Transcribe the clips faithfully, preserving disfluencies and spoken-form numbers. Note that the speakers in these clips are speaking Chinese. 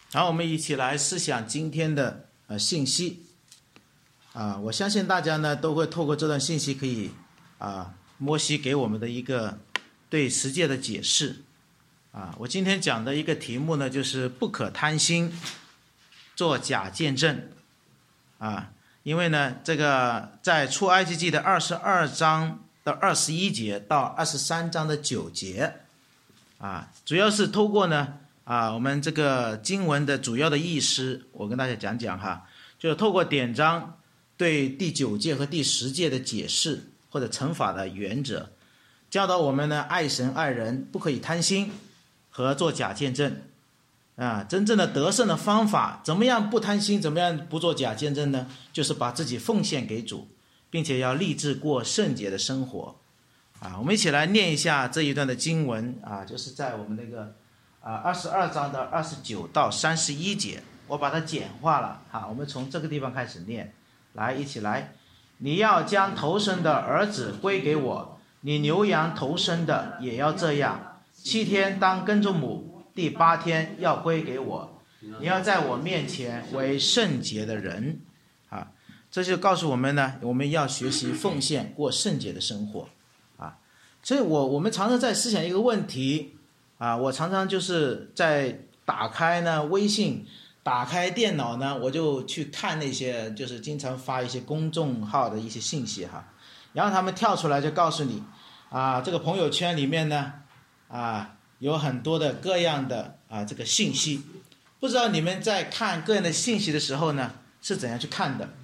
好，我们一起来思想今天的呃信息啊，我相信大家呢都会透过这段信息可以啊，摩西给我们的一个对十诫的解释啊。我今天讲的一个题目呢，就是不可贪心，做假见证啊。因为呢，这个在出埃及记的二十二章的二十一节到二十三章的九节啊，主要是透过呢。啊，我们这个经文的主要的意思，我跟大家讲讲哈，就是透过典章对第九诫和第十诫的解释或者惩罚的原则，教导我们呢爱神爱人，不可以贪心和做假见证啊。真正的得胜的方法，怎么样不贪心，怎么样不做假见证呢？就是把自己奉献给主，并且要立志过圣洁的生活啊。我们一起来念一下这一段的经文啊，就是在我们那个。啊，二十二章的二十九到三十一节，我把它简化了哈。我们从这个地方开始念，来，一起来。你要将头生的儿子归给我，你牛羊头生的也要这样。七天当跟着母，第八天要归给我。你要在我面前为圣洁的人啊。这就告诉我们呢，我们要学习奉献，过圣洁的生活啊。所以我我们常常在思想一个问题。啊，我常常就是在打开呢微信，打开电脑呢，我就去看那些就是经常发一些公众号的一些信息哈，然后他们跳出来就告诉你，啊，这个朋友圈里面呢，啊，有很多的各样的啊这个信息，不知道你们在看各样的信息的时候呢，是怎样去看的？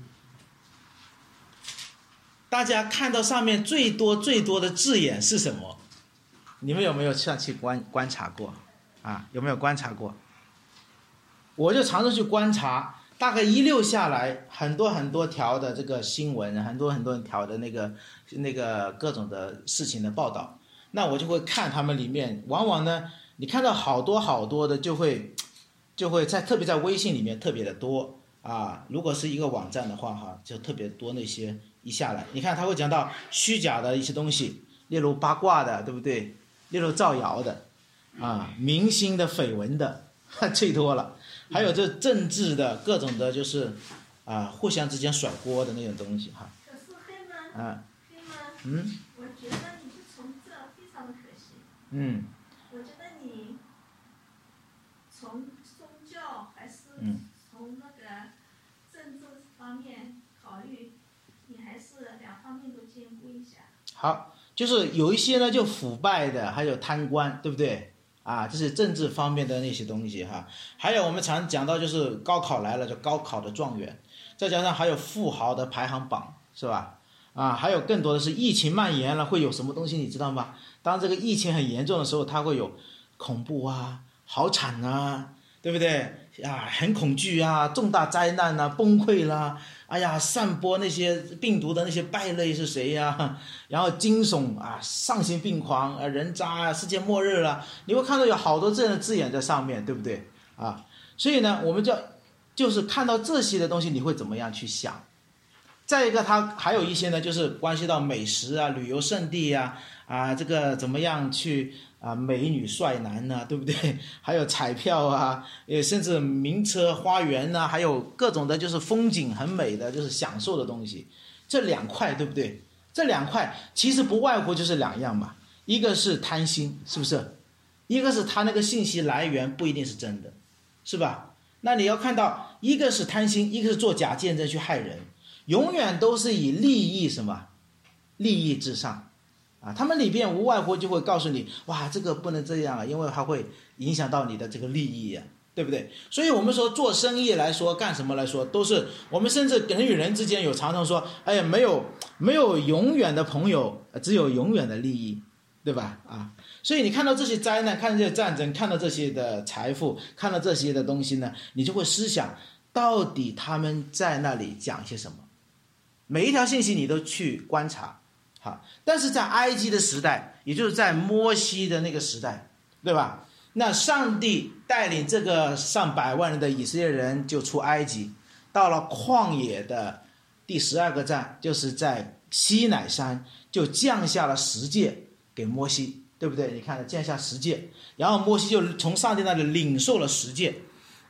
大家看到上面最多最多的字眼是什么？你们有没有上去观观察过啊？有没有观察过？我就常常去观察，大概一溜下来，很多很多条的这个新闻，很多很多条的那个那个各种的事情的报道，那我就会看他们里面，往往呢，你看到好多好多的，就会就会在特别在微信里面特别的多啊。如果是一个网站的话哈，就特别多那些一下来，你看他会讲到虚假的一些东西，例如八卦的，对不对？例如造谣的啊，明星的绯闻的最多了，还有这政治的各种的，就是啊互相之间甩锅的那种东西哈。 可是黑吗？ 啊， 黑吗？ 嗯， 我觉得你是从这非常的可惜。 嗯， 我觉得你从宗教还是从那个政治方面考虑，你还是两方面都兼顾一下。 好。就是有一些呢就腐败的，还有贪官，对不对啊？这是政治方面的那些东西哈。还有我们常讲到就是高考来了，就高考的状元，再加上还有富豪的排行榜，是吧？啊，还有更多的是疫情蔓延了，会有什么东西你知道吗？当这个疫情很严重的时候，它会有恐怖啊，好惨啊，对不对啊？很恐惧啊，重大灾难啊，崩溃啦。哎呀，散播那些病毒的那些败类是谁呀、啊？然后惊悚啊，丧心病狂啊，人渣啊，世界末日了，你会看到有好多这样的字眼在上面，对不对啊？所以呢，我们就就是看到这些的东西，你会怎么样去想？再一个，它还有一些呢，就是关系到美食啊、旅游胜地呀、啊，啊，这个怎么样去啊，美女帅男呢、啊，对不对？还有彩票啊，也甚至名车花园呐、啊，还有各种的，就是风景很美的，就是享受的东西。这两块，对不对？这两块其实不外乎就是两样嘛，一个是贪心，是不是？一个是他那个信息来源不一定是真的，是吧？那你要看到，一个是贪心，一个是做假见证去害人。永远都是以利益什么利益至上啊，他们里边无外乎就会告诉你，哇，这个不能这样啊，因为它会影响到你的这个利益啊，对不对？所以我们说做生意来说，干什么来说，都是我们甚至人与人之间有常常说，哎呀，没有没有永远的朋友，只有永远的利益，对吧？啊，所以你看到这些灾难，看到这些战争，看到这些的财富，看到这些的东西呢，你就会思想，到底他们在那里讲些什么？每一条信息你都去观察，好，但是在埃及的时代，也就是在摩西的那个时代，对吧？那上帝带领这个上百万人的以色列人就出埃及，到了旷野的第十二个站，就是在西乃山，就降下了十诫给摩西，对不对？你看降下十诫，然后摩西就从上帝那里领受了十诫，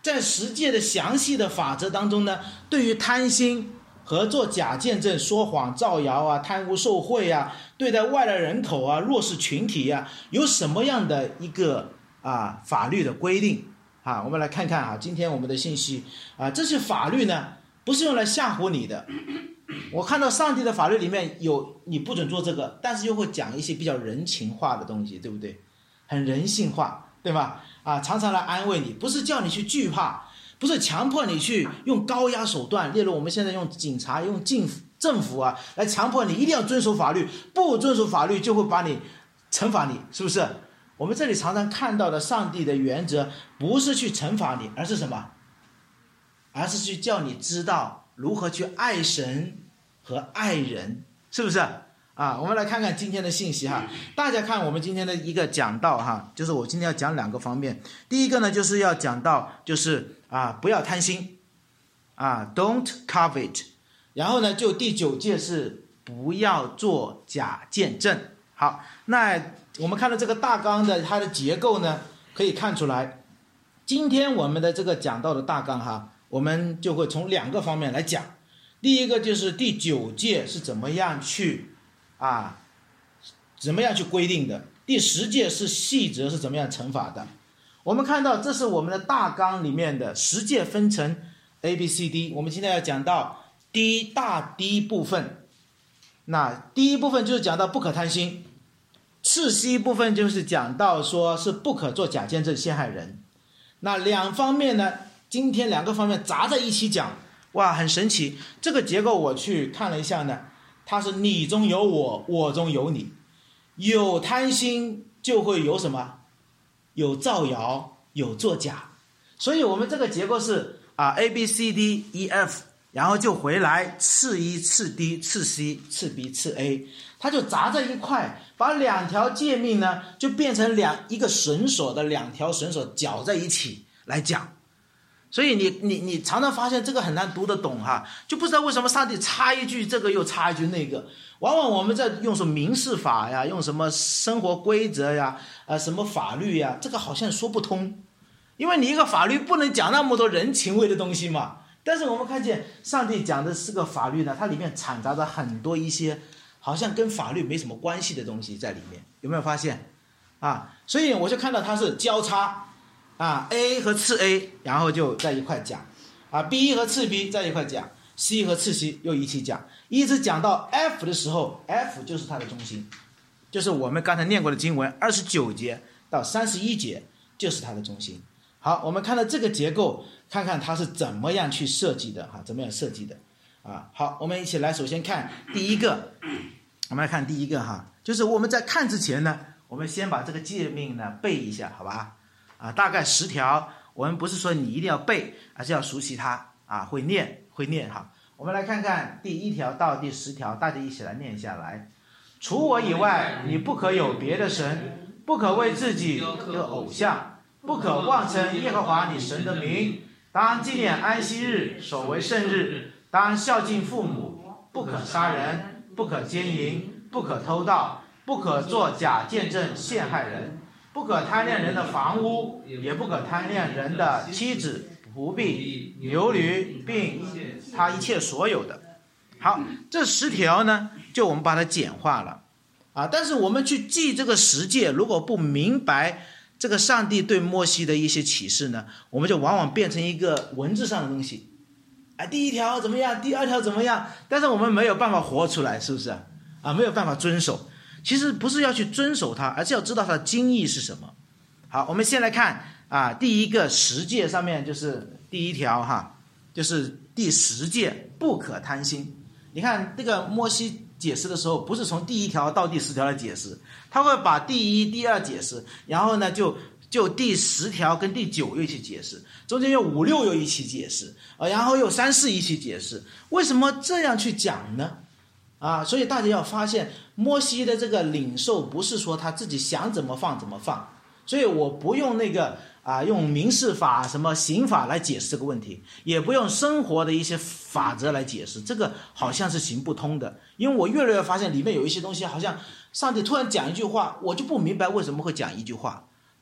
在十诫的详细的法则当中呢，对于贪心和做假见证、说谎、造谣啊、贪污受贿啊、对待外来人口啊、弱势群体啊，有什么样的一个啊法律的规定啊？我们来看看啊，今天我们的信息啊，这些法律呢，不是用来吓唬你的。我看到上帝的法律里面有你不准做这个，但是又会讲一些比较人情化的东西，对不对？很人性化，对吧？啊，常常来安慰你，不是叫你去惧怕，不是强迫你去用高压手段，例如我们现在用警察、用政府政府啊，来强迫你一定要遵守法律，不遵守法律就会把你惩罚你，是不是？我们这里常常看到的上帝的原则，不是去惩罚你，而是什么？而是去叫你知道如何去爱神和爱人，是不是啊？我们来看看今天的信息哈，大家看我们今天的一个讲道哈，就是我今天要讲两个方面。第一个呢，就是要讲到就是啊，不要贪心啊 ，don't covet。然后呢，就第九诫是不要做假见证。好，那我们看到这个大纲的它的结构呢，可以看出来，今天我们的这个讲道的大纲哈，我们就会从两个方面来讲。第一个就是第九诫是怎么样去啊，怎么样去规定的？第十诫是细则是怎么样惩罚的？我们看到这是我们的大纲里面的十诫分成 A B C D， 我们今天要讲到第一大第一部分。那第一部分就是讲到不可贪心，次细部分就是讲到说是不可做假见证陷害人。那两方面呢，今天两个方面砸在一起讲。哇，很神奇！这个结构我去看了一下呢，它是你中有我，我中有你。有贪心就会有什么？有造谣，有作假。所以我们这个结构是啊 A B C D E F， 然后就回来次一次 D 次 C 次 B 次 A， 它就砸在一块，把两条诫命呢就变成两一个绳索的两条绳索绞在一起来讲。所以你你你常常发现这个很难读得懂哈，就不知道为什么上帝插一句这个又插一句那个。往往我们在用什么民事法呀，用什么生活规则呀，呃什么法律呀，这个好像说不通，因为你一个法律不能讲那么多人情味的东西嘛。但是我们看见上帝讲的这个法律呢，它里面掺杂着很多一些好像跟法律没什么关系的东西在里面，有没有发现啊？所以我就看到它是交叉。啊 ，A 和次 A， 然后就在一块讲，啊 ，B 和次 B 在一块讲 ，C 和次 C 又一起讲，一直讲到 F 的时候 ，F 就是它的中心，就是我们刚才念过的经文二十九节到三十一节就是它的中心。好，我们看到这个结构，看看它是怎么样去设计的哈，怎么样设计的啊？好，我们一起来，首先看第一个，我们来看第一个哈，就是我们在看之前呢，我们先把这个诫命呢背一下，好吧？啊，大概十条，我们不是说你一定要背，而是要熟悉它啊，会念会念哈。我们来看看第一条到第十条，大家一起来念下来。除我以外，你不可有别的神，不可为自己有偶像，不可妄称耶和华你神的名。当纪念安息日，守为圣日。当孝敬父母，不可杀人，不可奸淫，不可偷盗，不可作假见证陷害人。不可贪恋人的房屋，也不可贪恋人的妻子、仆婢、牛驴，并他一切所有的。好，这十条呢，就我们把它简化了啊。但是我们去记这个十诫，如果不明白这个上帝对摩西的一些启示呢，我们就往往变成一个文字上的东西。啊，第一条怎么样，第二条怎么样，但是我们没有办法活出来，是不是啊？没有办法遵守。其实不是要去遵守它，而是要知道它的经义是什么。好，我们先来看啊，第一个十诫上面就是第一条哈，就是第十诫不可贪心。你看这个摩西解释的时候，不是从第一条到第十条来解释，他会把第一、第二解释，然后呢就就第十条跟第九又一起解释，中间有五六又一起解释，呃，然后又三四一起解释。为什么这样去讲呢？啊，所以大家要发现，摩西的这个领受不是说他自己想怎么放怎么放，所以我不用那个啊，用民事法、什么刑法来解释这个问题，也不用生活的一些法则来解释，这个好像是行不通的。因为我越来越发现里面有一些东西，好像上帝突然讲一句话，我就不明白为什么会讲一句话，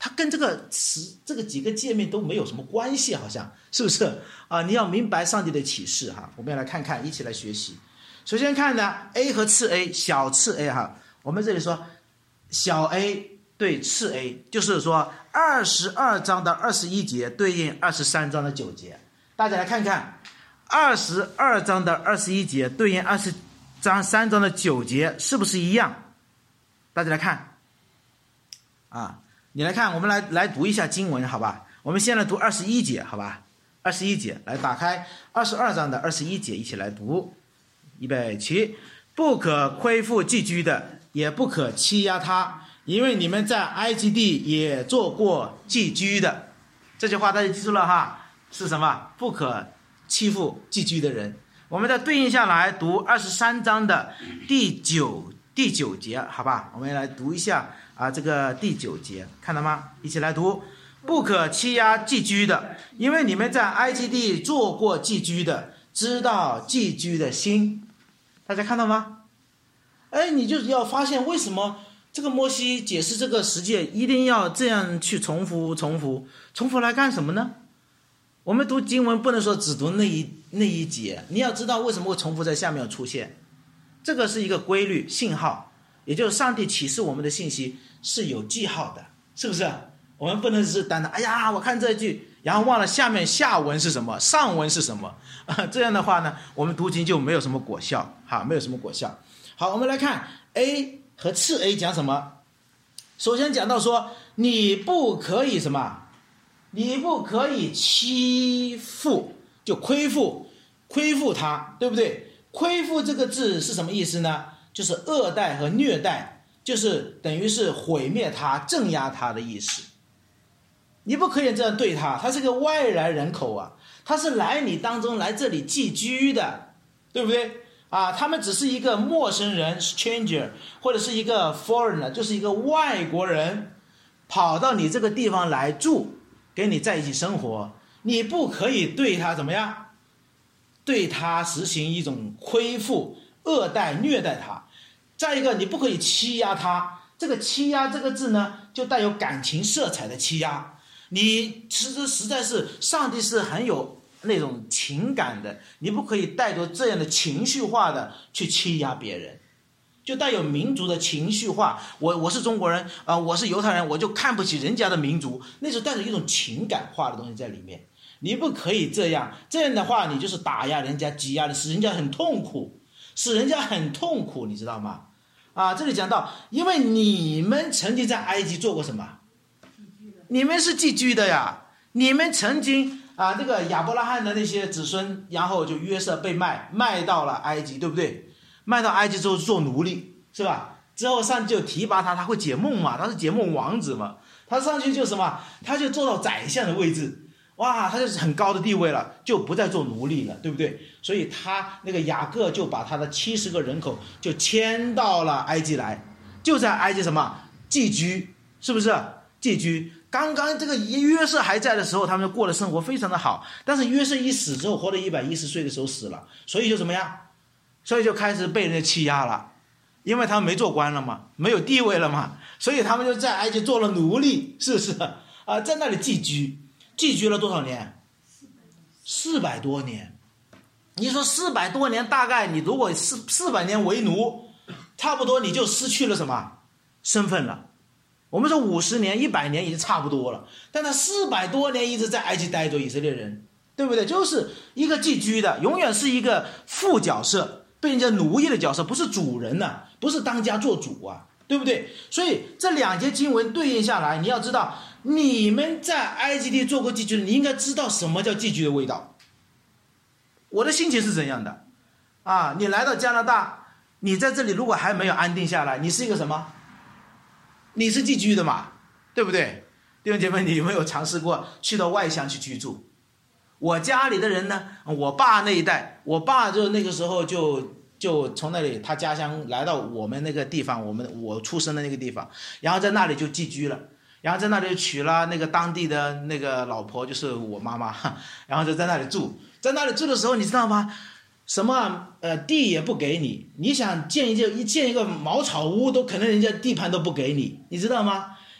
它跟这个词这个几个界面都没有什么关系，好像是不是啊？你要明白上帝的启示哈。我们要来看看，一起来学习。首先看呢 A 和次 A， 小次 A 哈，我们这里说小 A 对次 A， 就是说二十二章的二十一节对应二十三章的九节。大家来看看二十二章的二十一节对应二十三章的九节是不是一样？大家来看啊，你来看，我们来来读一下经文，好吧？我们先来读二十一节，好吧？二十一节，来打开二十二章的二十一节，一起来读。预备起，不可亏负寄居的，也不可欺压他，因为你们在埃及地也做过寄居的。这句话大家记住了哈，是什么？不可欺负寄居的人。我们再对应下来读二十三章的第九第九节，好吧？我们来读一下啊，这个第九节，看到吗？一起来读，不可欺压寄居的，因为你们在埃及地做过寄居的，知道寄居的心。大家看到吗？哎，你就要发现为什么这个摩西解释这个十诫一定要这样去重复重复重复来干什么呢？我们读经文不能说只读那一那一节，你要知道为什么会重复在下面出现，这个是一个规律信号，也就是上帝启示我们的信息是有记号的，是不是？我们不能只是单单哎呀我看这句，然后忘了下面下文是什么，上文是什么、啊、这样的话呢，我们读经就没有什么果效哈，没有什么果效。好，我们来看 A 和次 A 讲什么。首先讲到说，你不可以什么？你不可以欺负，就亏负，亏负他，对不对？亏负这个字是什么意思呢？就是恶待和虐待，就是等于是毁灭他、镇压他的意思。你不可以这样对他，他是个外来人口啊，他是来你当中来这里寄居的，对不对啊？他们只是一个陌生人 stranger， 或者是一个 foreigner， 就是一个外国人跑到你这个地方来住，跟你在一起生活，你不可以对他怎么样？对他实行一种亏负、恶待、虐待他。再一个，你不可以欺压他，这个欺压这个字呢，就带有感情色彩的欺压。你其实实在是上帝是很有那种情感的，你不可以带着这样的情绪化的去欺压别人，就带有民族的情绪化。我我是中国人啊、呃，我是犹太人，我就看不起人家的民族，那是带着一种情感化的东西在里面。你不可以这样，这样的话你就是打压人家、挤压人，使人家很痛苦，使人家很痛苦，你知道吗？啊，这里讲到，因为你们曾经在埃及做过什么？你们是寄居的呀，你们曾经啊，这个亚伯拉罕的那些子孙，然后就约瑟被卖，卖到了埃及，对不对？卖到埃及之后做奴隶，是吧？之后上帝就提拔他，他会解梦嘛，他是解梦王子嘛，他上去就什么，他就做到宰相的位置，哇，他就是很高的地位了，就不再做奴隶了，对不对？所以他那个雅各就把他的七十个人口就迁到了埃及来，就在埃及什么寄居，是不是寄居？刚刚这个约瑟还在的时候，他们过的生活非常的好，但是约瑟一死之后，活到一百一十岁的时候死了，所以就怎么样？所以就开始被人家欺压了，因为他们没做官了嘛，没有地位了嘛，所以他们就在埃及做了奴隶，是不是啊？在那里寄居，寄居了多少年？四百多年。你说四百多年，大概你如果四四百年为奴，差不多你就失去了什么身份了。我们说五十年、一百年已经差不多了，但他四百多年一直在埃及待着，以色列人，对不对？就是一个寄居的，永远是一个副角色，被人家奴役的角色，不是主人呐、啊，不是当家做主啊，对不对？所以这两节经文对应下来，你要知道，你们在埃及地做过寄居的，你应该知道什么叫寄居的味道。我的心情是怎样的啊？你来到加拿大，你在这里如果还没有安定下来，你是一个什么？你是寄居的嘛，对不对？弟兄姐妹，你有没有尝试过去到外乡去居住？我家里的人呢，我爸那一代，我爸就那个时候就就从那里他家乡来到我们那个地方，我们我出生的那个地方，然后在那里就寄居了，然后在那里娶了那个当地的那个老婆，就是我妈妈，然后就在那里住，在那里住的时候，你知道吗？什么呃地也不给你，你想建一建一建一个茅草屋，都可能人家地盘都不给你，你知道吗？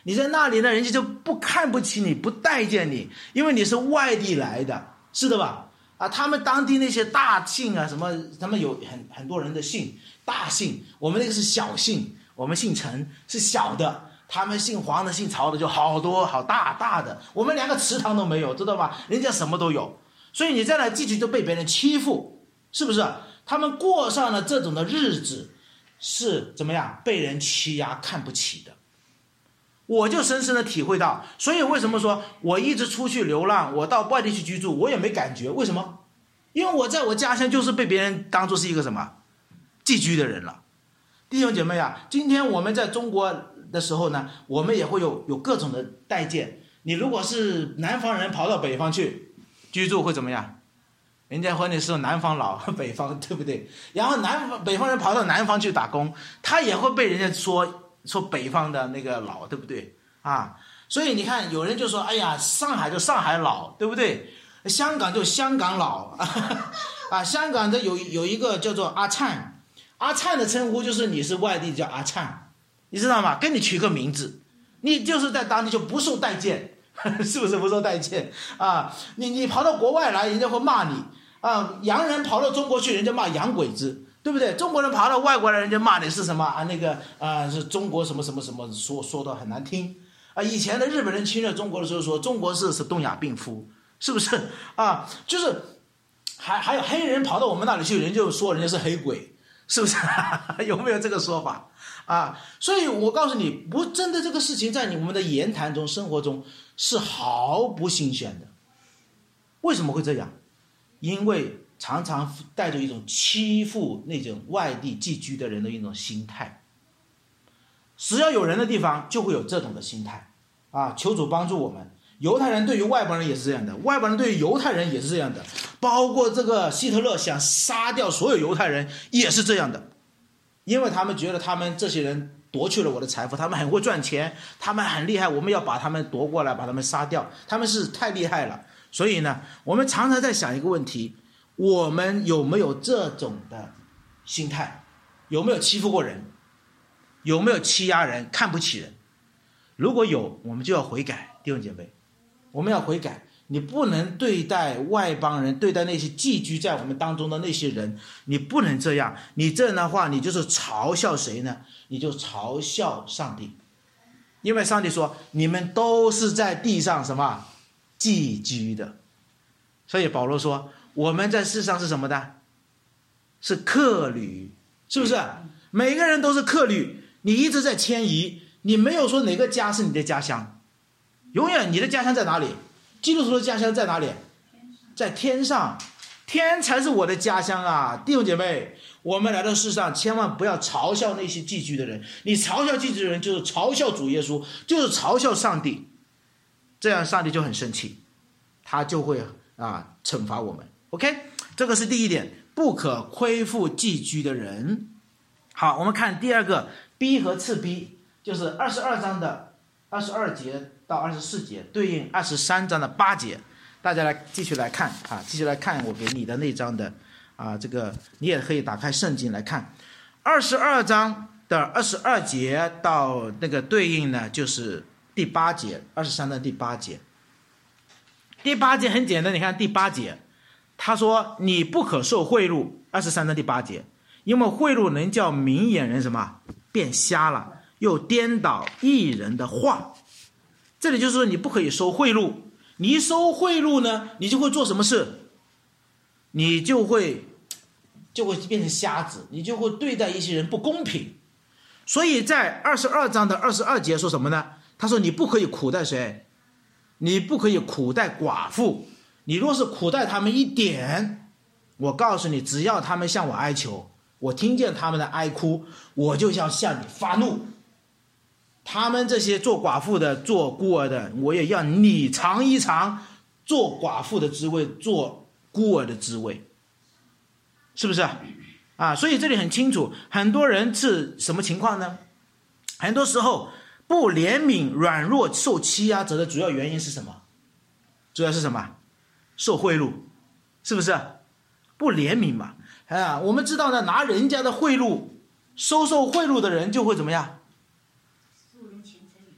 你在那里呢，人家就不看不起你，不待见你，因为你是外地来的，是的吧？啊，他们当地那些大姓啊，什么他们有很很多人的姓大姓，我们那个是小姓，我们姓陈是小的，他们姓黄的姓曹的就好多好大大的，我们连个祠堂都没有，知道吧？人家什么都有，所以你在那继续就被别人欺负，是不是？他们过上了这种的日子，是怎么样被人欺压看不起的。我就深深的体会到，所以为什么说我一直出去流浪，我到外地去居住，我也没感觉，为什么？因为我在我家乡就是被别人当作是一个什么寄居的人了。弟兄姐妹啊，今天我们在中国的时候呢，我们也会有有各种的待见。你如果是南方人跑到北方去居住会怎么样？人家和你说南方老北方，对不对？然后南方北方人跑到南方去打工，他也会被人家说说北方的那个老，对不对啊？所以你看有人就说，哎呀，上海就上海老，对不对？香港就香港老啊，香港的有有一个叫做阿灿，阿灿的称呼就是你是外地叫阿灿，你知道吗？给你取个名字，你就是在当地就不受待见，是不是不受待见啊？你你跑到国外来，人家会骂你啊，洋人跑到中国去，人家骂洋鬼子，对不对？中国人跑到外国来，人家骂你是什么啊？那个啊，是中国什么什么什么，说说的很难听啊。以前的日本人侵略中国的时候说，中国是是东亚病夫，是不是啊？就是还还有黑人跑到我们那里去，人就说人家是黑鬼，是不是？有没有这个说法啊？所以我告诉你，不真的这个事情在你们的言谈中、生活中是毫不新鲜的。为什么会这样？因为常常带着一种欺负那种外地寄居的人的一种心态，只要有人的地方就会有这种的心态啊！求主帮助我们。犹太人对于外邦人也是这样的，外邦人对于犹太人也是这样的，包括这个希特勒想杀掉所有犹太人也是这样的，因为他们觉得他们这些人夺去了我的财富，他们很会赚钱，他们很厉害，我们要把他们夺过来，把他们杀掉，他们是太厉害了。所以呢，我们常常在想一个问题，我们有没有这种的心态？有没有欺负过人？有没有欺压人、看不起人？如果有，我们就要悔改，弟兄姐妹，我们要悔改。你不能对待外邦人，对待那些寄居在我们当中的那些人，你不能这样。你这样的话，你就是嘲笑谁呢？你就嘲笑上帝，因为上帝说你们都是在地上什么寄居的。所以保罗说我们在世上是什么的？是客旅，是不是？每个人都是客旅，你一直在迁移，你没有说哪个家是你的家乡，永远你的家乡在哪里？基督徒的家乡在哪里？在天上，天才是我的家乡啊！弟兄姐妹，我们来到世上千万不要嘲笑那些寄居的人，你嘲笑寄居的人就是嘲笑主耶稣，就是嘲笑上帝，这样上帝就很生气，他就会啊惩罚我们。 OK， 这个是第一点，不可亏负寄居的人。好，我们看第二个 B 和次 B， 就是二十二章的二十二节到二十四节，对应二十三章的八节。大家来继续来看啊，继续来看我给你的那章的啊，这个你也可以打开圣经来看。二十二章的二十二节到那个对应呢，就是第八节，二十三章第八节。第八节很简单，你看第八节，他说你不可受贿赂，二十三章第八节，因为贿赂能叫明眼人什么变瞎了，又颠倒义人的话。这里就是说你不可以收贿赂，你一收贿赂呢，你就会做什么事？你就会就会变成瞎子，你就会对待一些人不公平。所以在二十二章的二十二节说什么呢？他说你不可以苦待谁？你不可以苦待寡妇。你若是苦待他们一点，我告诉你，只要他们向我哀求，我听见他们的哀哭，我就要向你发怒。他们这些做寡妇的、做孤儿的，我也要你尝一尝做寡妇的滋味，做孤儿的滋味，是不是啊？所以这里很清楚，很多人是什么情况呢？很多时候不怜悯软弱受欺压者的主要原因是什么？主要是什么？受贿赂，是不是？不怜悯嘛。啊，我们知道呢，拿人家的贿赂，收受贿赂的人就会怎么样？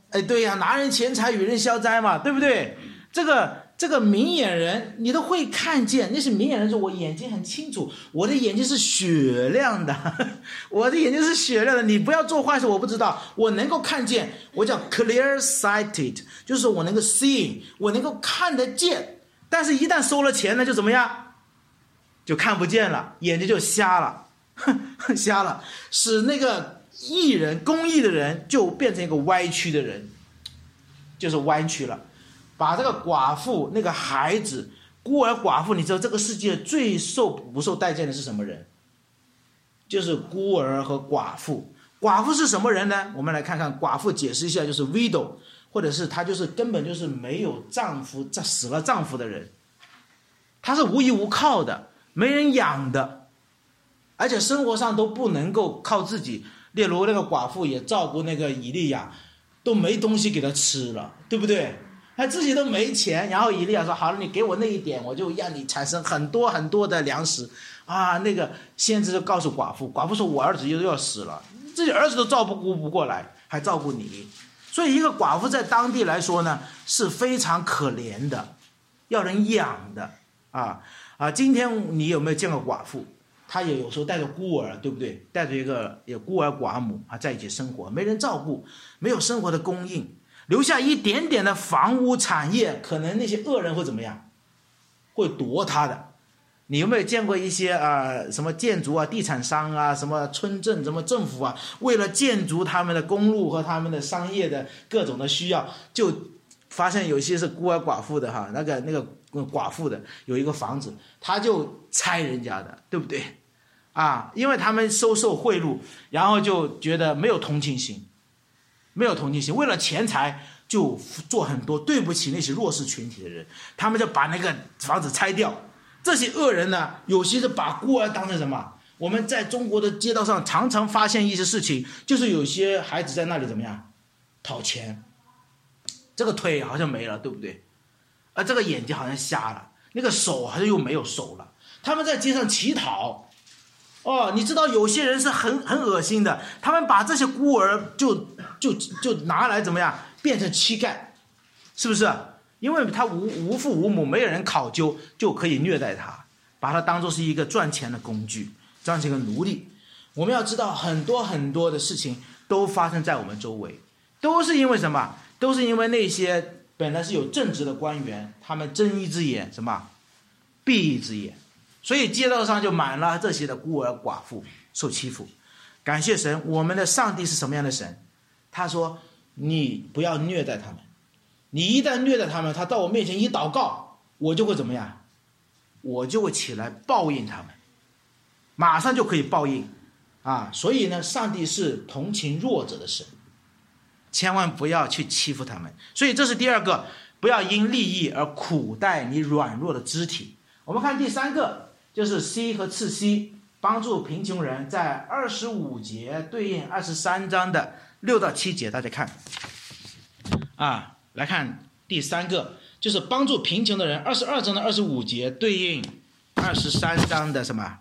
哎，对呀，拿人钱财与人消灾嘛，对不对？这个这个明眼人你都会看见，那是明眼人说我眼睛很清楚，我的眼睛是雪亮的，我的眼睛是雪亮的，你不要做坏事，我不知道，我能够看见，我叫 clear sighted， 就是我能够 seeing， 我能够看得见，但是一旦收了钱呢，就怎么样？就看不见了，眼睛就瞎了，瞎了，使那个义人公义的人就变成一个歪曲的人，就是弯曲了。把这个寡妇那个孩子孤儿寡妇，你知道这个世界最受不受待见的是什么人？就是孤儿和寡妇。寡妇是什么人呢？我们来看看寡妇，解释一下，就是 widow， 或者是她就是根本就是没有丈夫，死了丈夫的人，她是无依无靠的，没人养的，而且生活上都不能够靠自己。例如那个寡妇也照顾那个以利亚，都没东西给他吃了，对不对？他自己都没钱，然后以利亚说好了，你给我那一点，我就让你产生很多很多的粮食啊。那个先知就告诉寡妇，寡妇说我儿子又要死了，自己儿子都照顾不过来，还照顾你。所以一个寡妇在当地来说呢是非常可怜的，要人养的啊啊！今天你有没有见过寡妇？她也有时候带着孤儿，对不对？带着一个有孤儿寡母啊，在一起生活，没人照顾，没有生活的供应，留下一点点的房屋产业，可能那些恶人会怎么样？会夺他的。你有没有见过一些啊、呃、什么建筑啊、地产商啊、什么村镇、什么政府啊，为了建筑他们的公路和他们的商业的各种的需要，就发现有些是孤儿寡妇的哈，那个那个寡妇的有一个房子，他就拆人家的，对不对？啊，因为他们收受贿赂，然后就觉得没有同情心，没有同情心，为了钱财就做很多对不起那些弱势群体的人，他们就把那个房子拆掉。这些恶人呢，有些是把孤儿当成什么？我们在中国的街道上常常发现一些事情，就是有些孩子在那里怎么样讨钱，这个腿好像没了，对不对？啊，这个眼睛好像瞎了，那个手好像又没有手了。他们在街上乞讨。哦，你知道有些人是很很恶心的，他们把这些孤儿就就就拿来怎么样变成乞丐，是不是？因为他无无父无母，没有人考究，就可以虐待他，把他当作是一个赚钱的工具，赚钱的奴隶。我们要知道很多很多的事情都发生在我们周围，都是因为什么？都是因为那些本来是有正直的官员，他们睁一只眼什么闭一只眼。所以街道上就满了这些的孤儿寡妇受欺负。感谢神，我们的上帝是什么样的神？他说你不要虐待他们，你一旦虐待他们，他到我面前一祷告，我就会怎么样？我就会起来报应他们，马上就可以报应啊！所以呢，上帝是同情弱者的神，千万不要去欺负他们。所以这是第二个，不要因利益而苦待你软弱的肢体。我们看第三个，就是 C 和次 C， 帮助贫穷人，在二十五节对应二十三章的六到七节，大家看啊，来看第三个，就是帮助贫穷的人，二十二章的二十五节对应二十三章的什么？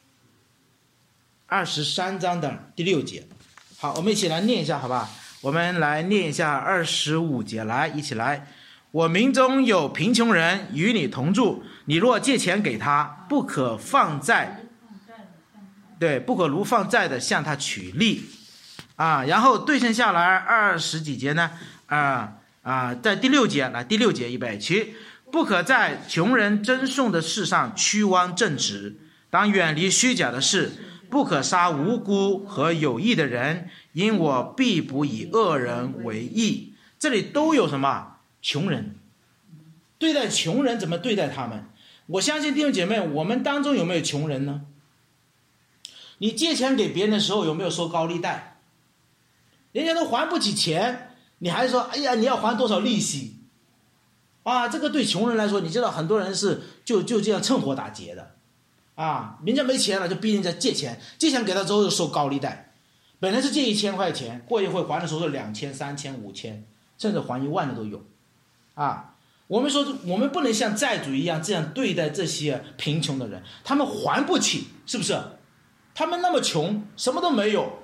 二十三章的第六节。好，我们一起来念一下好吧？我们来念一下二十五节，来，一起来。我民中有贫穷人与你同住，你若借钱给他，不可放债，对，不可如放债的向他取利啊。然后对称下来二十几节呢，啊啊，在第六节来，第六节预备起，不可在穷人争讼的事上屈枉正直，当远离虚假的事，不可杀无辜和有义的人，因我必不以恶人为义。这里都有什么？穷人，对待穷人怎么对待他们？我相信弟兄姐妹，我们当中有没有穷人呢？你借钱给别人的时候有没有收高利贷？人家都还不起钱，你还说哎呀你要还多少利息啊？这个对穷人来说，你知道很多人是就就这样趁火打劫的啊，人家没钱了就逼人家借钱，借钱给他之后就收高利贷，本来是借一千块钱，过一会还的时候是两千、三千、五千，甚至还一万的都有。啊，我们说我们不能像债主一样这样对待这些贫穷的人，他们还不起，是不是？他们那么穷，什么都没有，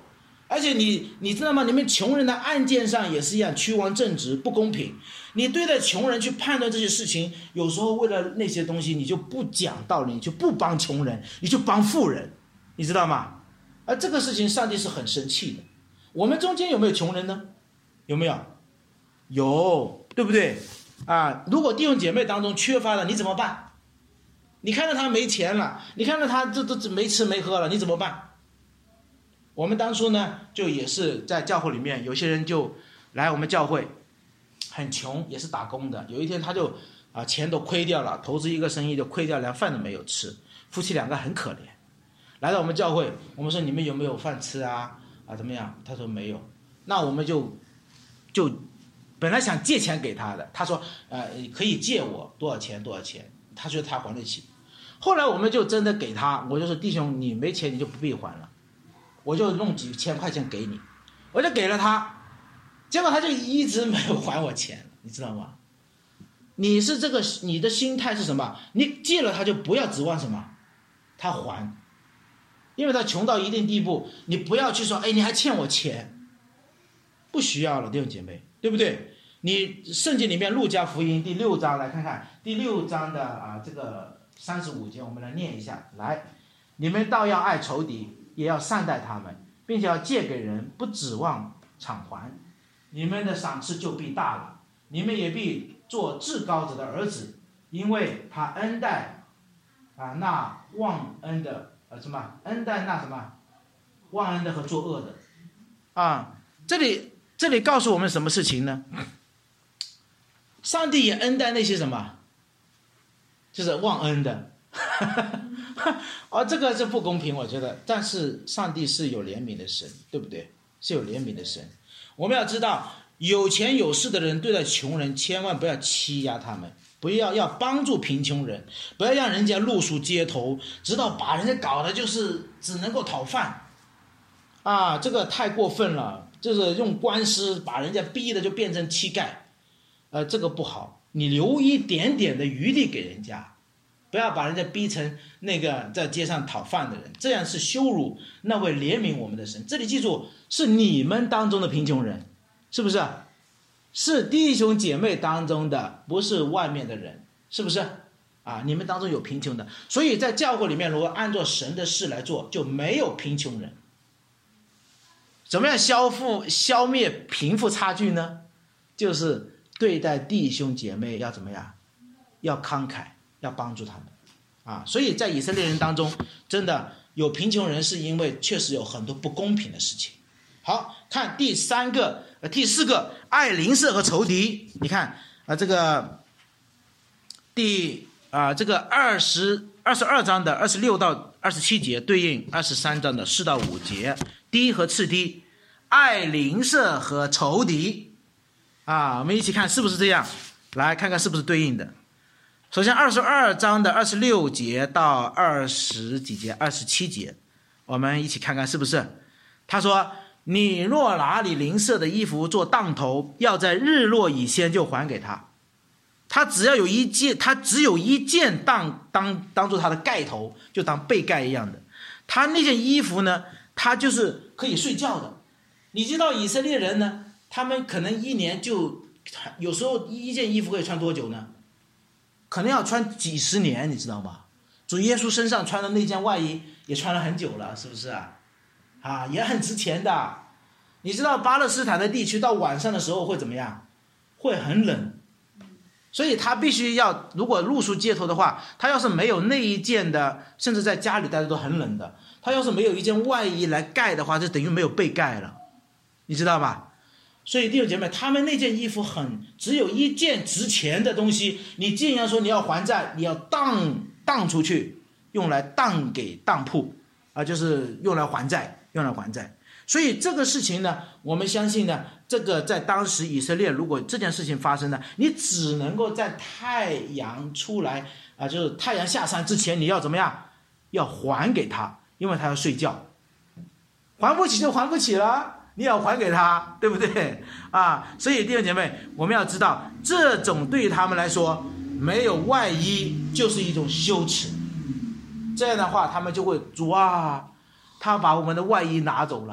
而且你你知道吗？你们穷人的案件上也是一样，屈枉正直，不公平。你对待穷人去判断这些事情，有时候为了那些东西，你就不讲道理，你就不帮穷人，你就帮富人，你知道吗？而这个事情，上帝是很生气的。我们中间有没有穷人呢？有没有？有，对不对？啊，如果弟兄姐妹当中缺乏了，你怎么办？你看到他没钱了，你看到他这这没吃没喝了，你怎么办？我们当初呢，就也是在教会里面，有些人就来我们教会，很穷，也是打工的。有一天他就啊钱都亏掉了，投资一个生意就亏掉，连饭都没有吃，夫妻两个很可怜。来到我们教会，我们说你们有没有饭吃啊？啊怎么样？他说没有。那我们就就本来想借钱给他的，他说呃可以借我多少钱多少钱，他觉得他还得起。后来我们就真的给他，我就说弟兄，你没钱你就不必还了。我就弄几千块钱给你，我就给了他，结果他就一直没有还我钱，你知道吗？你是这个你的心态是什么？你借了他就不要指望什么，他还，因为他穷到一定地步，你不要去说，哎，你还欠我钱，不需要了，弟兄姐妹，对不对？你圣经里面路加福音第六章来看看，第六章的啊这个三十五节，我们来念一下，来，你们倒要爱仇敌。也要善待他们，并且要借给人，不指望偿还，你们的赏赐就必大了，你们也必做至高者的儿子，因为他恩待啊那忘恩的呃什么恩待那什么忘恩的和作恶的啊，这里这里告诉我们什么事情呢？上帝也恩待那些什么，就是忘恩的。哦，这个是不公平，我觉得。但是上帝是有怜悯的神，对不对？是有怜悯的神。我们要知道，有钱有势的人对待穷人，千万不要欺压他们，不要要帮助贫穷人，不要让人家露宿街头，直到把人家搞得就是只能够讨饭。啊，这个太过分了，就是用官司把人家逼的就变成乞丐，呃，这个不好。你留一点点的余地给人家。不要把人家逼成那个在街上讨饭的人，这样是羞辱那位怜悯我们的神。这里记住，是你们当中的贫穷人，是不是？是弟兄姐妹当中的，不是外面的人，是不是？啊，你们当中有贫穷的，所以在教会里面，如果按照神的事来做，就没有贫穷人。怎么样消富消灭贫富差距呢？就是对待弟兄姐妹要怎么样？要慷慨。要帮助他们啊，所以在以色列人当中，真的有贫穷人，是因为确实有很多不公平的事情。好，看第三个、呃、第四个，爱邻舍和仇敌。你看啊，这个第啊这个二十二十二章的二十六到二十七节对应二十三章的四到五节，低和次低，爱邻舍和仇敌啊，我们一起看是不是这样？来看看是不是对应的。首先二十二章的二十六节到二十几节二十七节，我们一起看看是不是。他说，你若拿你邻舍的衣服做当头，要在日落以先就还给他。他只要有一件，他只有一件当当当做他的盖头，就当被盖一样的。他那件衣服呢，他就是可以睡觉的。你知道以色列人呢，他们可能一年就有时候一件衣服可以穿多久呢？可能要穿几十年，你知道吗？主耶稣身上穿的那件外衣也穿了很久了，是不是啊？啊，也很值钱的。你知道巴勒斯坦的地区到晚上的时候会怎么样？会很冷，所以他必须要，如果露宿街头的话，他要是没有那一件的，甚至在家里大家都很冷的，他要是没有一件外衣来盖的话，就等于没有被盖了，你知道吧？所以弟兄姐妹，他们那件衣服很只有一件值钱的东西，你既然说你要还债，你要当当出去，用来当给当铺啊，就是用来还债，用来还债。所以这个事情呢，我们相信呢，这个在当时以色列，如果这件事情发生呢，你只能够在太阳出来啊，就是太阳下山之前，你要怎么样？要还给他，因为他要睡觉，还不起就还不起了。你要还给他，对不对啊？所以弟兄姐妹，我们要知道，这种对于他们来说，没有外衣就是一种羞耻。这样的话，他们就会主啊，他把我们的外衣拿走了，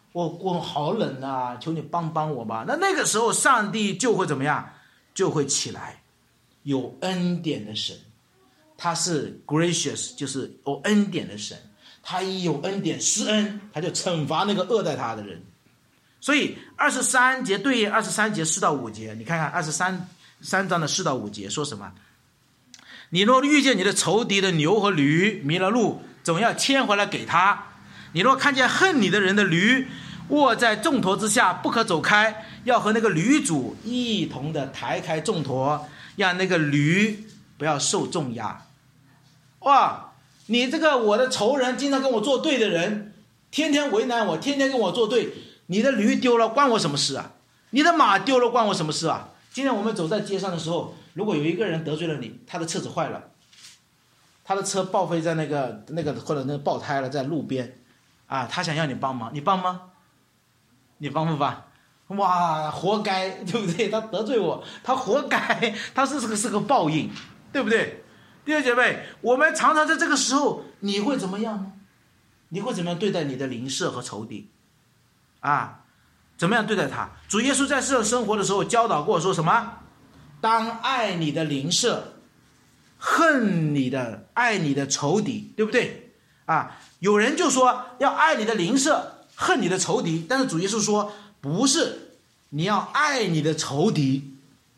我我好冷啊，求你帮帮我吧。那那个时候上帝就会怎么样？就会起来，有恩典的神，他是 gracious， 就是有恩典的神，他一有恩典施恩，他就惩罚那个恶待他的人。所以二十三节对应二十三节四到五节，你看看二十三三章的四到五节说什么？你若遇见你的仇敌的牛和驴迷了路，总要牵回来给他。你若看见恨你的人的驴卧在重驮之下不可走开，要和那个驴主一同的抬开重驮，让那个驴不要受重压。哇，你这个我的仇人，经常跟我作对的人，天天为难我，天天跟我作对，你的驴丢了关我什么事啊？你的马丢了关我什么事啊？今天我们走在街上的时候，如果有一个人得罪了你，他的车子坏了，他的车报废在那个那个或者那个爆胎了，在路边啊，他想要你帮忙，你帮吗？你帮不帮？哇，活该，对不对？他得罪我，他活该，他是个是个报应，对不对？弟兄姐妹，我们常常在这个时候，你会怎么样呢？你会怎么样对待你的邻舍和仇敌？啊，怎么样对待他？主耶稣在世上生活的时候教导过说什么？当爱你的邻舍，恨你的，爱你的仇敌，对不对？啊，有人就说要爱你的邻舍，恨你的仇敌，但是主耶稣说不是，你要爱你的仇敌。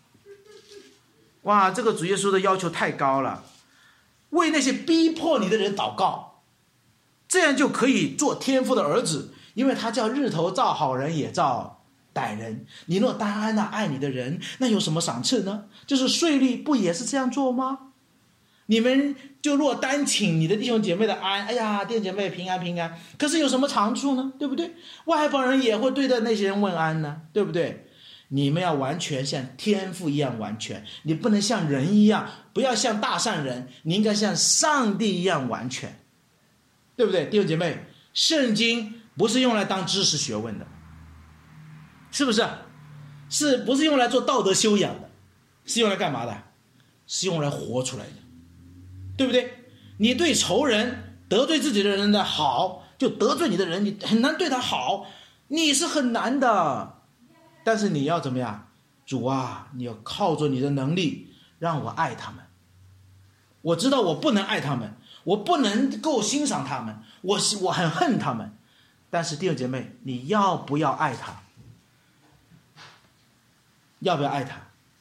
哇，这个主耶稣的要求太高了，为那些逼迫你的人祷告，这样就可以做天父的儿子，因为他叫日头照好人也照歹人。你若单安那爱你的人，那有什么赏赐呢？就是税吏不也是这样做吗？你们就若单请你的弟兄姐妹的安，哎呀，弟兄姐妹平安平安，可是有什么长处呢？对不对？外邦人也会对待那些人问安呢，对不对？你们要完全像天父一样完全，你不能像人一样，不要像大善人，你应该像上帝一样完全，对不对？弟兄姐妹，圣经不是用来当知识学问的，是不是？是不是用来做道德修养的？是用来干嘛的？是用来活出来的，对不对？你对仇人得罪自己的人的好，就得罪你的人，你很难对他好，你是很难的。但是你要怎么样？主啊，你要靠着你的能力让我爱他们。我知道我不能爱他们，我不能够欣赏他们，我我很恨他们。但是弟兄姐妹，你要不要爱他？要不要爱他？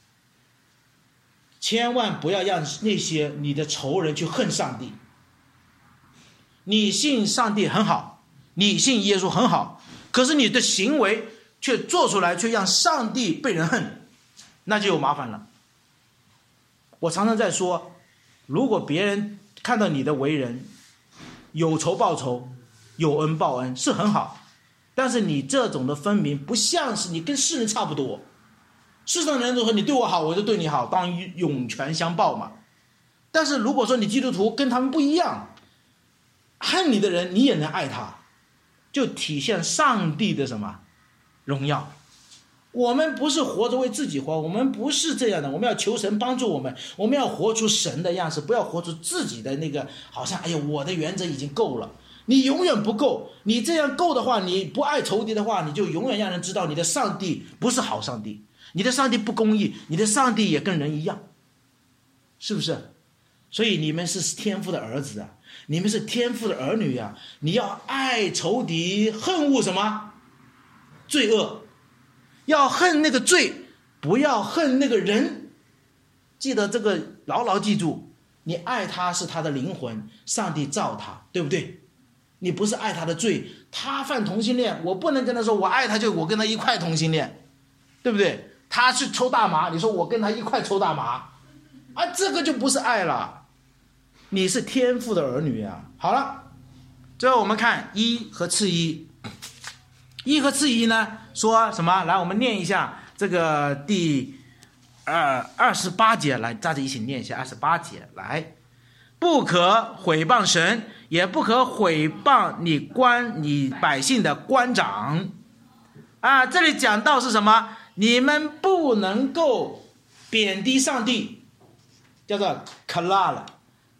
千万不要让那些你的仇人去恨上帝。你信上帝很好，你信耶稣很好，可是你的行为却做出来，却让上帝被人恨，那就有麻烦了。我常常在说，如果别人看到你的为人，有仇报仇，有恩报恩，是很好，但是你这种的分明，不像是你跟世人差不多。世上的人都说你对我好，我就对你好，当涌泉相报嘛。但是如果说你基督徒跟他们不一样，恨你的人你也能爱他，就体现上帝的什么荣耀。我们不是活着为自己活，我们不是这样的，我们要求神帮助我们，我们要活出神的样式，不要活出自己的那个好像哎呀我的原则已经够了。你永远不够，你这样够的话，你不爱仇敌的话，你就永远让人知道你的上帝不是好上帝，你的上帝不公义，你的上帝也跟人一样，是不是？所以你们是天父的儿子啊，你们是天父的儿女啊，你要爱仇敌，恨恶什么？罪恶。要恨那个罪，不要恨那个人。记得这个，牢牢记住，你爱他是他的灵魂，上帝造他，对不对？你不是爱他的罪，他犯同性恋，我不能跟他说我爱他就我跟他一块同性恋，对不对？他去抽大麻，你说我跟他一块抽大麻啊，这个就不是爱了。你是天父的儿女啊。好了，最后我们看一和次一，一和次一呢说什么？来，我们念一下这个第二二十八节，来，大家一起念一下二十八节。来，不可毁谤神，也不可毁谤你官你百姓的官长。啊，这里讲到是什么？你们不能够贬低上帝，叫做 kalal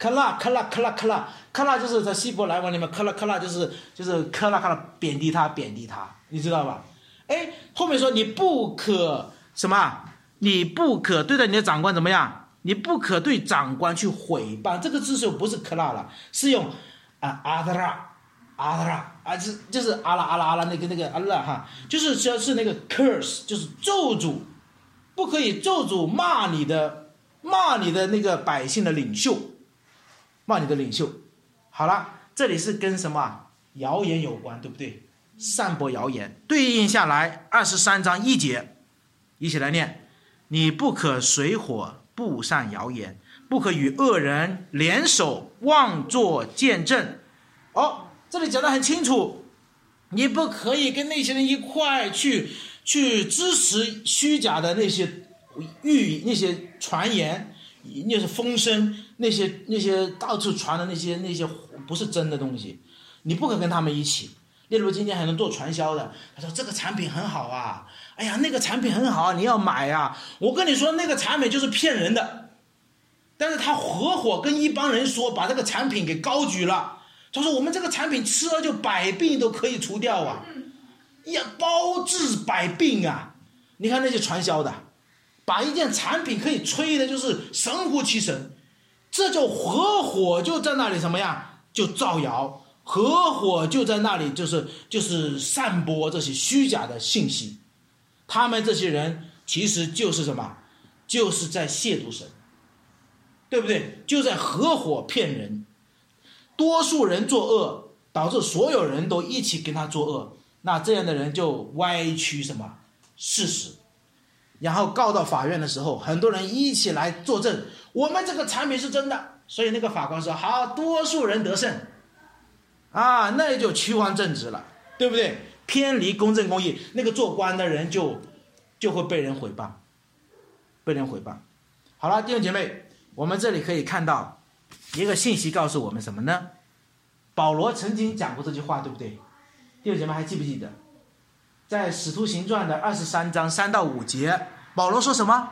克拉克拉克拉克拉克拉就是在希伯来文里面，克拉克拉就是就是克拉克拉贬低他贬低他，你知道吧？哎，后面说你不可什么？你不可对待你的长官怎么样？你不可对长官去毁谤。这个字是不是克拉了，是用啊阿德拉阿德拉啊，就是就是阿拉阿拉阿拉那个那个阿拉哈，就是是是那个 curse， 就是咒诅，不可以咒诅骂你的骂你的那个百姓的领袖，骂你的领袖。好了，这里是跟什么谣言有关，对不对？散播谣言，对应下来二十三章一节，一起来念：你不可水火布散谣言，不可与恶人联手妄作见证。哦，这里讲得很清楚，你不可以跟那些人一块去去支持虚假的那些预那些传言，那些风声，那些那些到处传的那些那些不是真的东西，你不可跟他们一起。例如今天很多做传销的，他说这个产品很好啊，哎呀那个产品很好啊，你要买啊。我跟你说那个产品就是骗人的，但是他合伙跟一帮人说，把这个产品给高举了。他说我们这个产品吃了就百病都可以除掉啊，呀包治百病啊。你看那些传销的，把一件产品可以吹的就是神乎其神，这就合伙就在那里什么样，就造谣，合伙就在那里就是就是散播这些虚假的信息。他们这些人其实就是什么，就是在亵渎神，对不对？就在合伙骗人。多数人作恶，导致所有人都一起跟他作恶，那这样的人就歪曲什么事实，然后告到法院的时候，很多人一起来作证，我们这个产品是真的。所以那个法官说好，多数人得胜啊，那也就曲荒正直了，对不对？偏离公正公义，那个做官的人就就会被人毁谤，被人毁谤。好了，弟兄姐妹，我们这里可以看到一个信息告诉我们什么呢？保罗曾经讲过这句话，对不对？弟兄姐妹还记不记得？在使徒行传的二十三章三到五节，保罗说什么？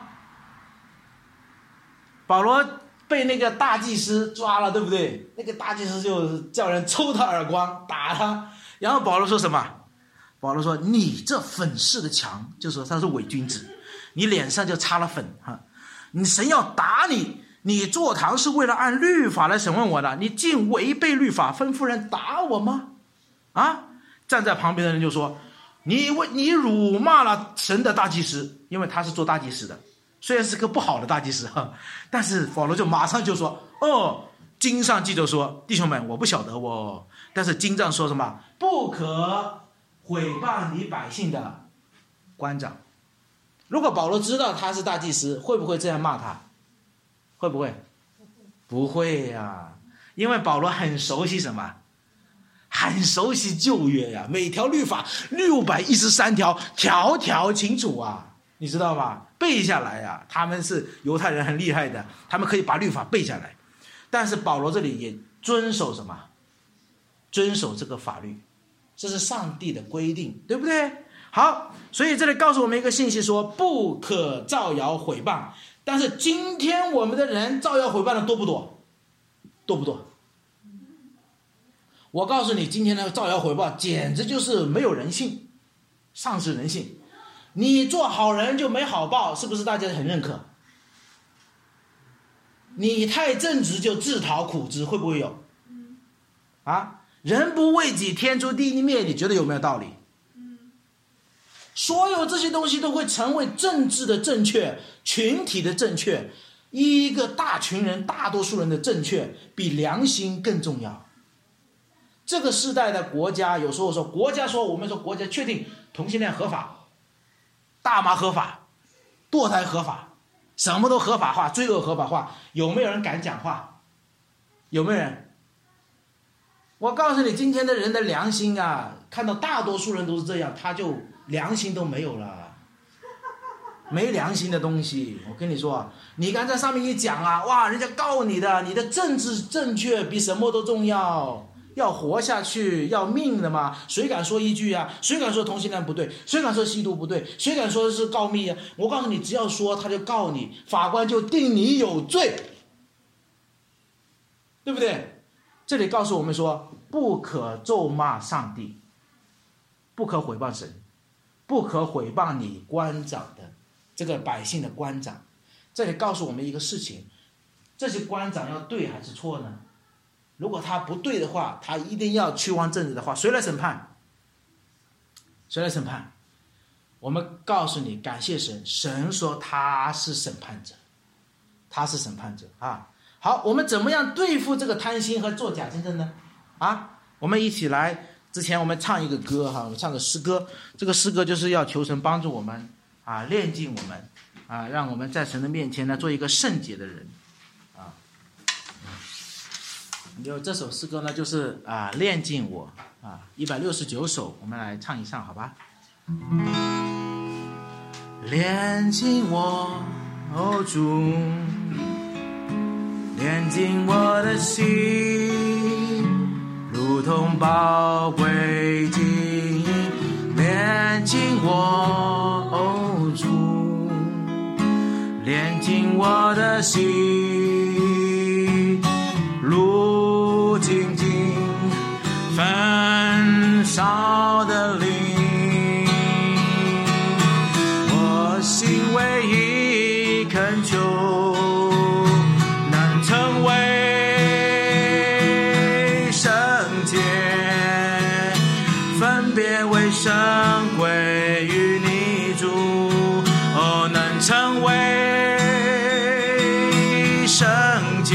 保罗被那个大祭司抓了，对不对？那个大祭司就叫人抽他耳光，打他。然后保罗说什么？保罗说你这粉饰的墙，就说他是伪君子，你脸上就擦了粉哈，你神要打你，你坐堂是为了按律法来审问我的，你竟违背律法，吩咐人打我吗？啊！站在旁边的人就说，你为你辱骂了神的大祭司，因为他是做大祭司的，虽然是个不好的大祭司哈，但是保罗就马上就说，哦，经上记着说，弟兄们，我不晓得哦，但是经上说什么，不可毁谤你百姓的官长。如果保罗知道他是大祭司，会不会这样骂他？会不会？不会呀、啊，因为保罗很熟悉什么？很熟悉旧约呀、啊，每条律法六百一十三条，条条清楚啊，你知道吧？背下来呀、啊，他们是犹太人很厉害的，他们可以把律法背下来。但是保罗这里也遵守什么？遵守这个法律，这是上帝的规定，对不对？好，所以这里告诉我们一个信息说，不可造谣毁谤。但是今天我们的人造谣毁谤的多不多？多不多？我告诉你，今天的造谣毁谤简直就是没有人性，丧失人性。你做好人就没好报，是不是大家很认可？你太正直就自讨苦吃，会不会有？啊，人不为己，天诛地灭，你觉得有没有道理？所有这些东西都会成为政治的正确，群体的正确，一个大群人大多数人的正确比良心更重要。这个时代的国家，有时候说国家说我们说国家确定同性恋合法，大麻合法，堕胎合法，什么都合法化，罪恶合法化，有没有人敢讲话？有没有人？我告诉你，今天的人的良心啊，看到大多数人都是这样，他就良心都没有了，没良心的东西。我跟你说，你敢在上面一讲啊，哇，人家告你的，你的政治正确比什么都重要。要活下去，要命的嘛，谁敢说一句啊？谁敢说同性恋不对？谁敢说吸毒不对？谁敢说是告密啊？我告诉你，只要说他就告你，法官就定你有罪。 对不对？这里告诉我们说，不可咒骂上帝，不可毁谤神，不可毁谤你官长的这个百姓的官长。这里告诉我们一个事情，这些官长要对还是错呢？如果他不对的话，他一定要屈枉正直的话，谁来审判？谁来审判？我们告诉你，感谢神，神说他是审判者，他是审判者啊。好，我们怎么样对付这个贪心和做假见证呢？啊，我们一起来，之前我们唱一个歌哈，我们唱个诗歌，这个诗歌就是要求神帮助我们啊，炼净我们啊，让我们在神的面前呢做一个圣洁的人啊。有这首诗歌呢，就是啊，炼净我啊，一百六十九首，我们来唱一唱，好吧？炼净我，哦主，炼净我的心，如同宝贵金，炼净我，哦主，炼净我的心，如精金焚烧的灵，我心唯一恳求，能成为圣洁，分别为圣归于你主，哦，能成为圣洁，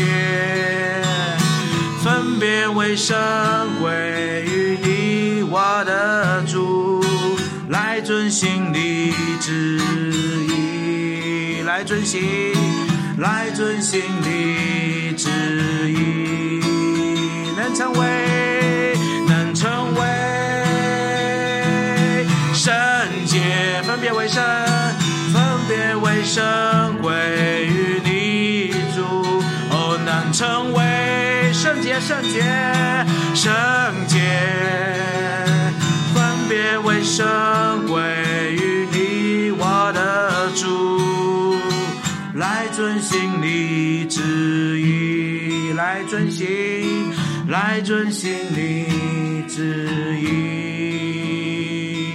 分别为圣归于你我的主，来遵行你旨意，来遵行，来遵行你旨意，能成为，能成为圣洁，分别为圣，分别为圣归于你主，哦，能成为圣洁，圣洁，圣洁，分别为圣归于你我的主，来遵行你旨意，来遵行，来遵行你旨意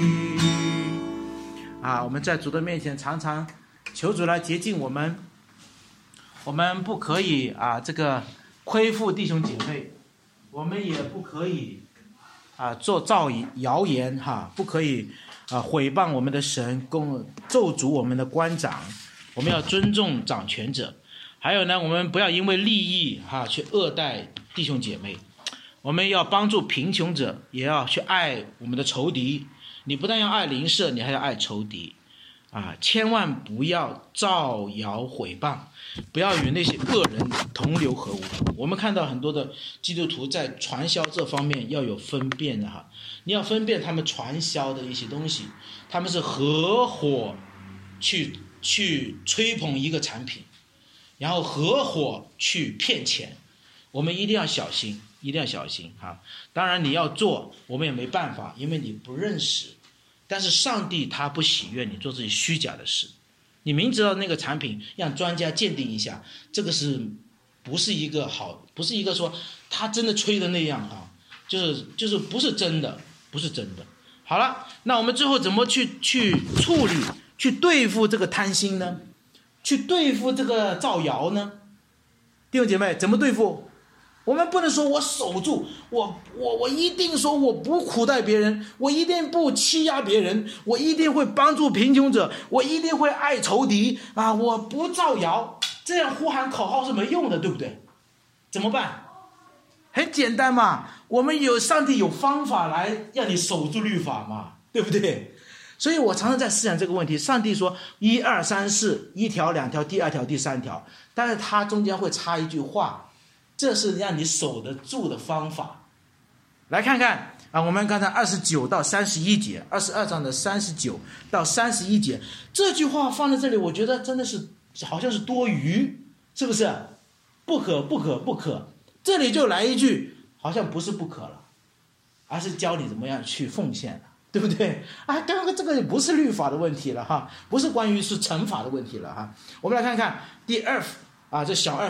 啊！我们在主的面前常常求主来洁净我们，我们不可以啊这个亏负弟兄姐妹，我们也不可以啊做造谣言哈，不可以啊毁谤我们的神，攻咒诅我们的官长。我们要尊重掌权者，还有呢，我们不要因为利益哈去恶待弟兄姐妹，我们要帮助贫穷者，也要去爱我们的仇敌。你不但要爱邻舍，你还要爱仇敌啊！千万不要造谣毁谤，不要与那些恶人同流合污。我们看到很多的基督徒在传销这方面要有分辨的哈，你要分辨他们传销的一些东西，他们是合伙去去吹捧一个产品，然后合伙去骗钱，我们一定要小心，一定要小心哈。当然你要做，我们也没办法，因为你不认识。但是上帝他不喜悦你做这些虚假的事。你明知道那个产品，让专家鉴定一下，这个是不是一个好，不是一个说他真的吹的那样哈，就是就是不是真的，不是真的。好了，那我们最后怎么去去处理？去对付这个贪心呢？去对付这个造谣呢？弟兄姐妹，怎么对付？我们不能说我守住，我我我一定说我不苦待别人，我一定不欺压别人，我一定会帮助贫穷者，我一定会爱仇敌啊！我不造谣，这样呼喊口号是没用的，对不对？怎么办？很简单嘛，我们有上帝有方法来让你守住律法嘛，对不对？所以我常常在思想这个问题，上帝说一二三四，一条两条，第二条第三条，但是他中间会插一句话，这是让你守得住的方法。来看看啊，我们刚才二十九到三十一节，二十二章的三十九到三十一节，这句话放在这里，我觉得真的是好像是多余，是不是？不可不可不可，这里就来一句，好像不是不可了，而是教你怎么样去奉献了。对不对啊？刚刚这个不是律法的问题了哈，不是关于是惩罚的问题了哈。我们来看看第二啊，这小二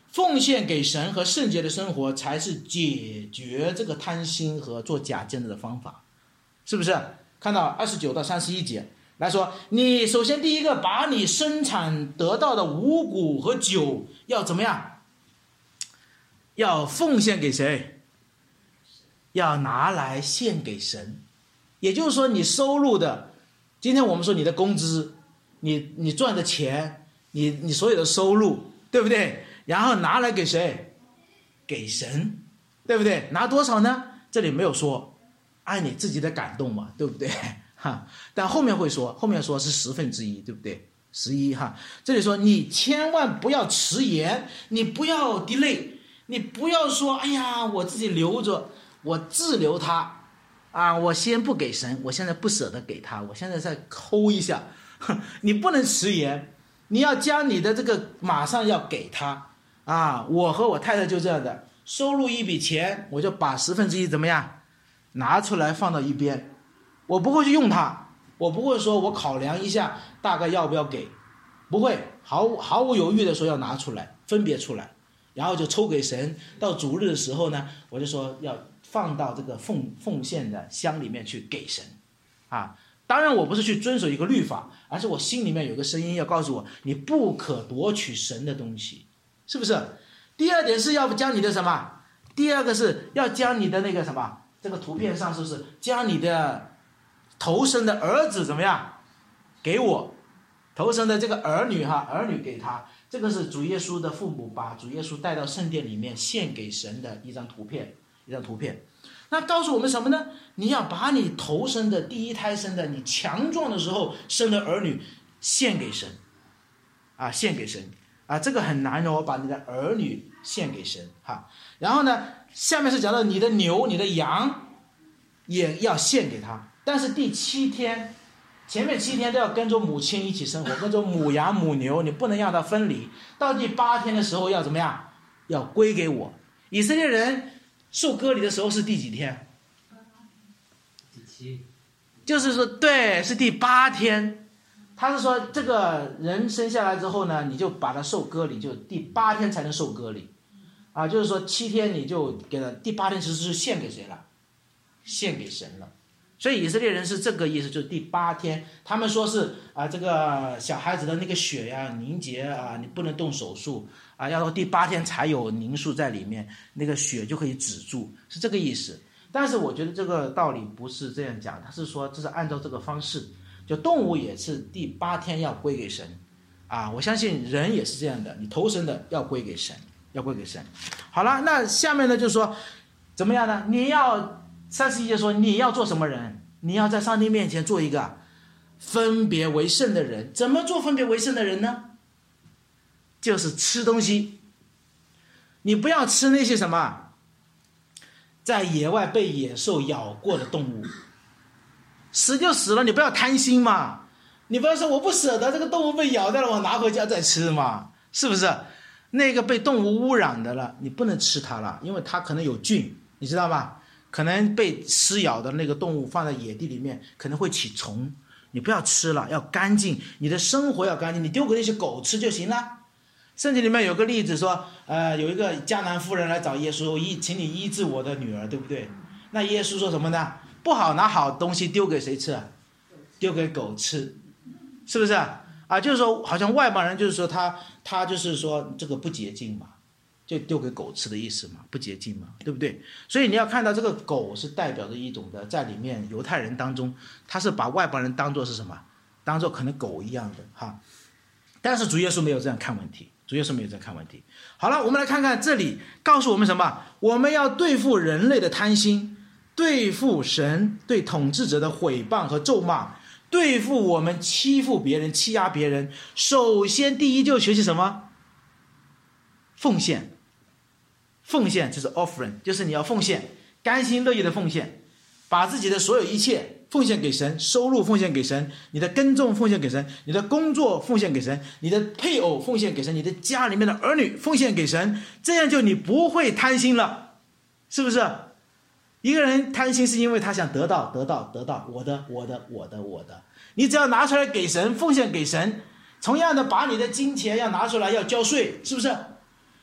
奉献给神和圣洁的生活才是解决这个贪心和做假见证的方法，是不是？看到二十九到三十一节来说，你首先第一个，把你生产得到的五谷和酒要怎么样？要奉献给谁？要拿来献给神。也就是说，你收入的，今天我们说你的工资，你你赚的钱，你你所有的收入，对不对？然后拿来给谁？给神，对不对？拿多少呢？这里没有说，按你自己的感动嘛，对不对？哈，但后面会说，后面说是十分之一，对不对？十一哈，这里说你千万不要迟延，你不要 delay， 你不要说，哎呀，我自己留着，我自留它，啊，我先不给神，我现在不舍得给他，我现在再抠一下，你不能迟延，你要将你的这个马上要给他啊！我和我太太就这样的，收入一笔钱，我就把十分之一怎么样拿出来放到一边，我不会去用它，我不会说我考量一下大概要不要给，不会毫无毫无犹豫的说要拿出来，分别出来，然后就抽给神。到主日的时候呢，我就说要放到这个奉奉献的箱里面去给神啊。当然我不是去遵守一个律法，而是我心里面有个声音要告诉我，你不可夺取神的东西，是不是？第二点是要将你的什么？第二个是要将你的那个什么？这个图片上是不是将你的头生的儿子怎么样给我？头生的这个儿女哈，儿女给他，这个是主耶稣的父母把主耶稣带到圣殿里面献给神的一张图片，一张图片。那告诉我们什么呢？你要把你头生的第一胎生的，你强壮的时候生的儿女献给神啊，献给神啊，这个很难哦，把你的儿女献给神哈。然后呢，下面是讲到你的牛、你的羊也要献给他，但是第七天，前面七天都要跟着母亲一起生活，跟着母羊、母牛，你不能让它分离。到第八天的时候要怎么样？要归给我。以色列人受割礼的时候是第几天？ 第七， 就是说，对，是第八天。他是说，这个人生下来之后呢，你就把他受割礼，就第八天才能受割礼，啊，就是说七天你就给了，第八天其实是献给谁了？献给神了。所以以色列人是这个意思，就是第八天，他们说是啊，这个小孩子的那个血呀凝结啊，你不能动手术啊，要到第八天才有凝固在里面，那个血就可以止住，是这个意思。但是我觉得这个道理不是这样讲，他是说这是按照这个方式，就动物也是第八天要归给神啊，我相信人也是这样的，你头生的要归给神，要归给神。好了，那下面呢就是说怎么样呢？你要三十一节说你要做什么人？你要在上帝面前做一个分别为圣的人。怎么做分别为圣的人呢？就是吃东西，你不要吃那些什么在野外被野兽咬过的动物，死就死了，你不要贪心嘛，你不要说我不舍得这个动物被咬掉了，我拿回家再吃嘛，是不是？那个被动物污染的了，你不能吃它了，因为它可能有菌，你知道吗？可能被撕咬的那个动物放在野地里面可能会起虫，你不要吃了，要干净，你的生活要干净，你丢给那些狗吃就行了。圣经里面有个例子说，呃，有一个迦南妇人来找耶稣，医，请你医治我的女儿，对不对？那耶稣说什么呢？不好拿好东西丢给谁吃？丢给狗吃，是不是啊？就是说好像外邦人就是说他他就是说这个不洁净嘛，就丢给狗吃的意思嘛，不洁净嘛，对不对？所以你要看到这个狗是代表着一种的，在里面犹太人当中，他是把外邦人当作是什么？当作可能狗一样的哈。但是主耶稣没有这样看问题，主耶稣没有这样看问题。好了，我们来看看这里告诉我们什么？我们要对付人类的贪心，对付神对统治者的毁谤和咒骂，对付我们欺负别人、欺压别人。首先第一就学习什么？奉献。奉献就是 offering， 就是你要奉献，甘心乐意的奉献，把自己的所有一切奉献给神，收入奉献给神，你的耕种奉献给神，你的工作奉献给神，你的配偶奉献给神，你的家里面的儿女奉献给神，这样就你不会贪心了，是不是？一个人贪心是因为他想得到得到得到我的我的我的我的，你只要拿出来给神，奉献给神，同样的把你的金钱要拿出来要交税，是不是？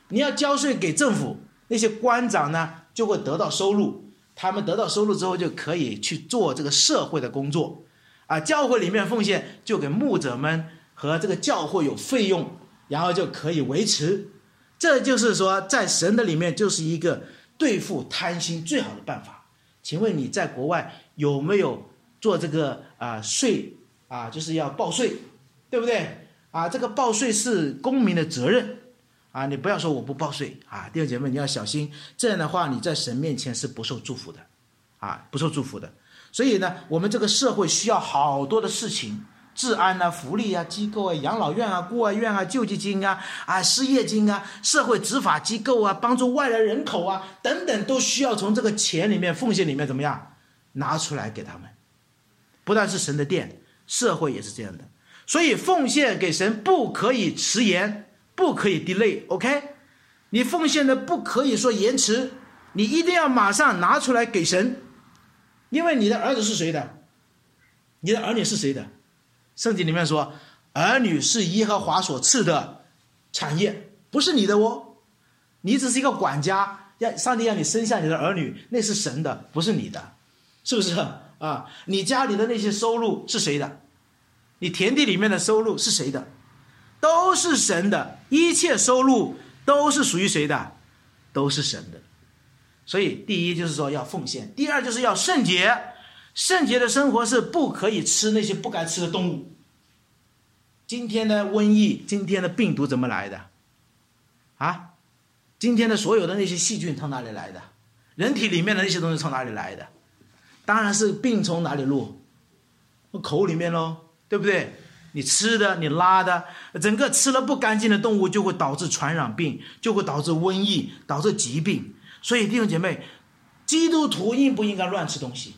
你要交税给政府，那些官长呢就会得到收入，他们得到收入之后就可以去做这个社会的工作啊，教会里面奉献就给牧者们和这个教会有费用，然后就可以维持。这就是说在神的里面就是一个对付贪心最好的办法。请问你在国外有没有做这个啊税啊，就是要报税，对不对啊？这个报税是公民的责任啊，你不要说我不报税啊，弟兄姐妹你要小心，这样的话你在神面前是不受祝福的啊，不受祝福的。所以呢，我们这个社会需要好多的事情，治安啊、福利啊、机构啊、养老院啊、孤儿院啊、救济金啊、啊失业金啊、社会执法机构啊、帮助外来人口啊等等，都需要从这个钱里面、奉献里面怎么样拿出来给他们。不但是神的殿，社会也是这样的。所以奉献给神不可以迟延，不可以 delay， OK？ 你奉献的不可以说延迟，你一定要马上拿出来给神，因为你的儿子是谁的？你的儿女是谁的？圣经里面说，儿女是耶和华所赐的产业，不是你的哦。你只是一个管家，让上帝让你生下你的儿女，那是神的，不是你的，是不是啊？你家里的那些收入是谁的？你田地里面的收入是谁的？都是神的，一切收入都是属于谁的？都是神的。所以第一就是说要奉献，第二就是要圣洁。圣洁的生活是不可以吃那些不该吃的动物。今天的瘟疫，今天的病毒怎么来的啊？今天的所有的那些细菌从哪里来的？人体里面的那些东西从哪里来的？当然是病从哪里入？口里面咯，对不对？你吃的你拉的，整个吃了不干净的动物就会导致传染病，就会导致瘟疫，导致疾病。所以弟兄姐妹，基督徒应不应该乱吃东西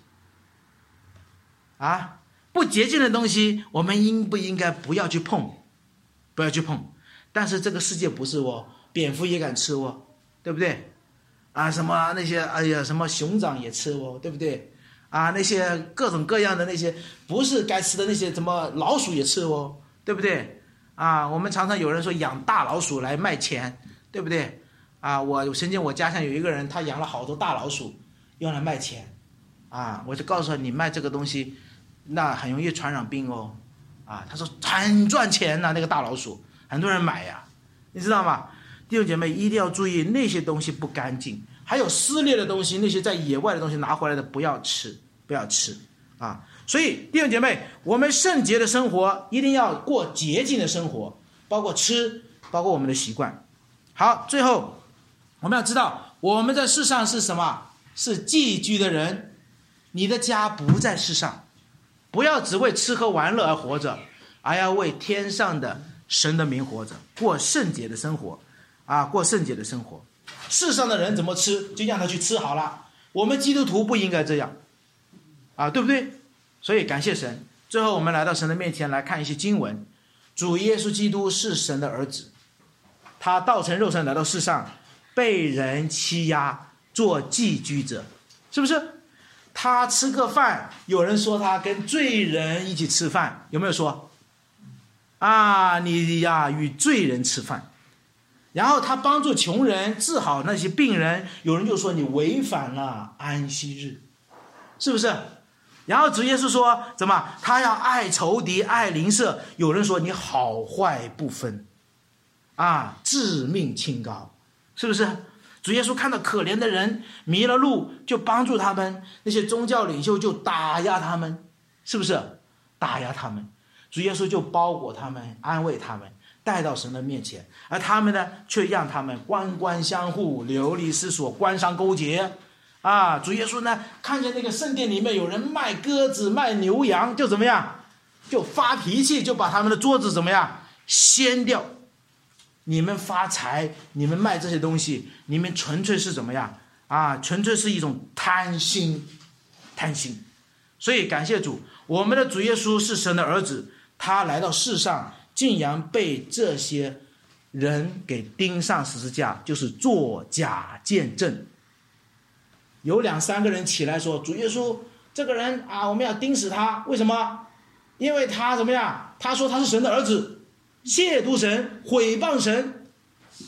啊？不洁净的东西我们应不应该不要去碰？不要去碰。但是这个世界不是哦，蝙蝠也敢吃哦，对不对啊？什么那些哎呀，什么熊掌也吃哦，对不对啊？那些各种各样的那些不是该吃的那些什么老鼠也吃哦，对不对啊？我们常常有人说养大老鼠来卖钱，对不对啊？我曾经我家乡有一个人，他养了好多大老鼠用来卖钱啊，我就告诉他，你卖这个东西那很容易传染病哦啊。他说很赚钱呐、啊，那个大老鼠很多人买呀、啊，你知道吗？弟兄姐妹一定要注意，那些东西不干净，还有撕裂的东西，那些在野外的东西拿回来的不要吃，不要吃啊！所以弟兄姐妹，我们圣洁的生活一定要过洁净的生活，包括吃，包括我们的习惯。好，最后我们要知道，我们在世上是什么？是寄居的人。你的家不在世上，不要只为吃喝玩乐而活着，而要为天上的神的名活着，过圣洁的生活啊，过圣洁的生活。世上的人怎么吃就让他去吃好了，我们基督徒不应该这样啊，对不对？所以感谢神。最后我们来到神的面前来看一些经文。主耶稣基督是神的儿子，他道成肉身来到世上，被人欺压，做寄居者，是不是？他吃个饭，有人说他跟罪人一起吃饭，有没有说啊？你呀与罪人吃饭。然后他帮助穷人，治好那些病人，有人就说你违反了安息日，是不是？然后主耶稣说怎么他要爱仇敌爱邻舍，有人说你好坏不分啊，致命清高，是不是？主耶稣看到可怜的人迷了路，就帮助他们，那些宗教领袖就打压他们，是不是？打压他们，主耶稣就包裹他们，安慰他们，带到神的面前，而他们呢，却让他们官官相护，流离失所，官商勾结啊！主耶稣呢，看见那个圣殿里面有人卖鸽子卖牛羊，就怎么样，就发脾气，就把他们的桌子怎么样掀掉。你们发财，你们卖这些东西，你们纯粹是怎么样啊？纯粹是一种贪心，贪心。所以感谢主，我们的主耶稣是神的儿子，他来到世上，竟然被这些人给钉上十字架，就是作假见证。有两三个人起来说，主耶稣这个人啊，我们要钉死他，为什么？因为他怎么样？他说他是神的儿子，亵渎神，毁谤神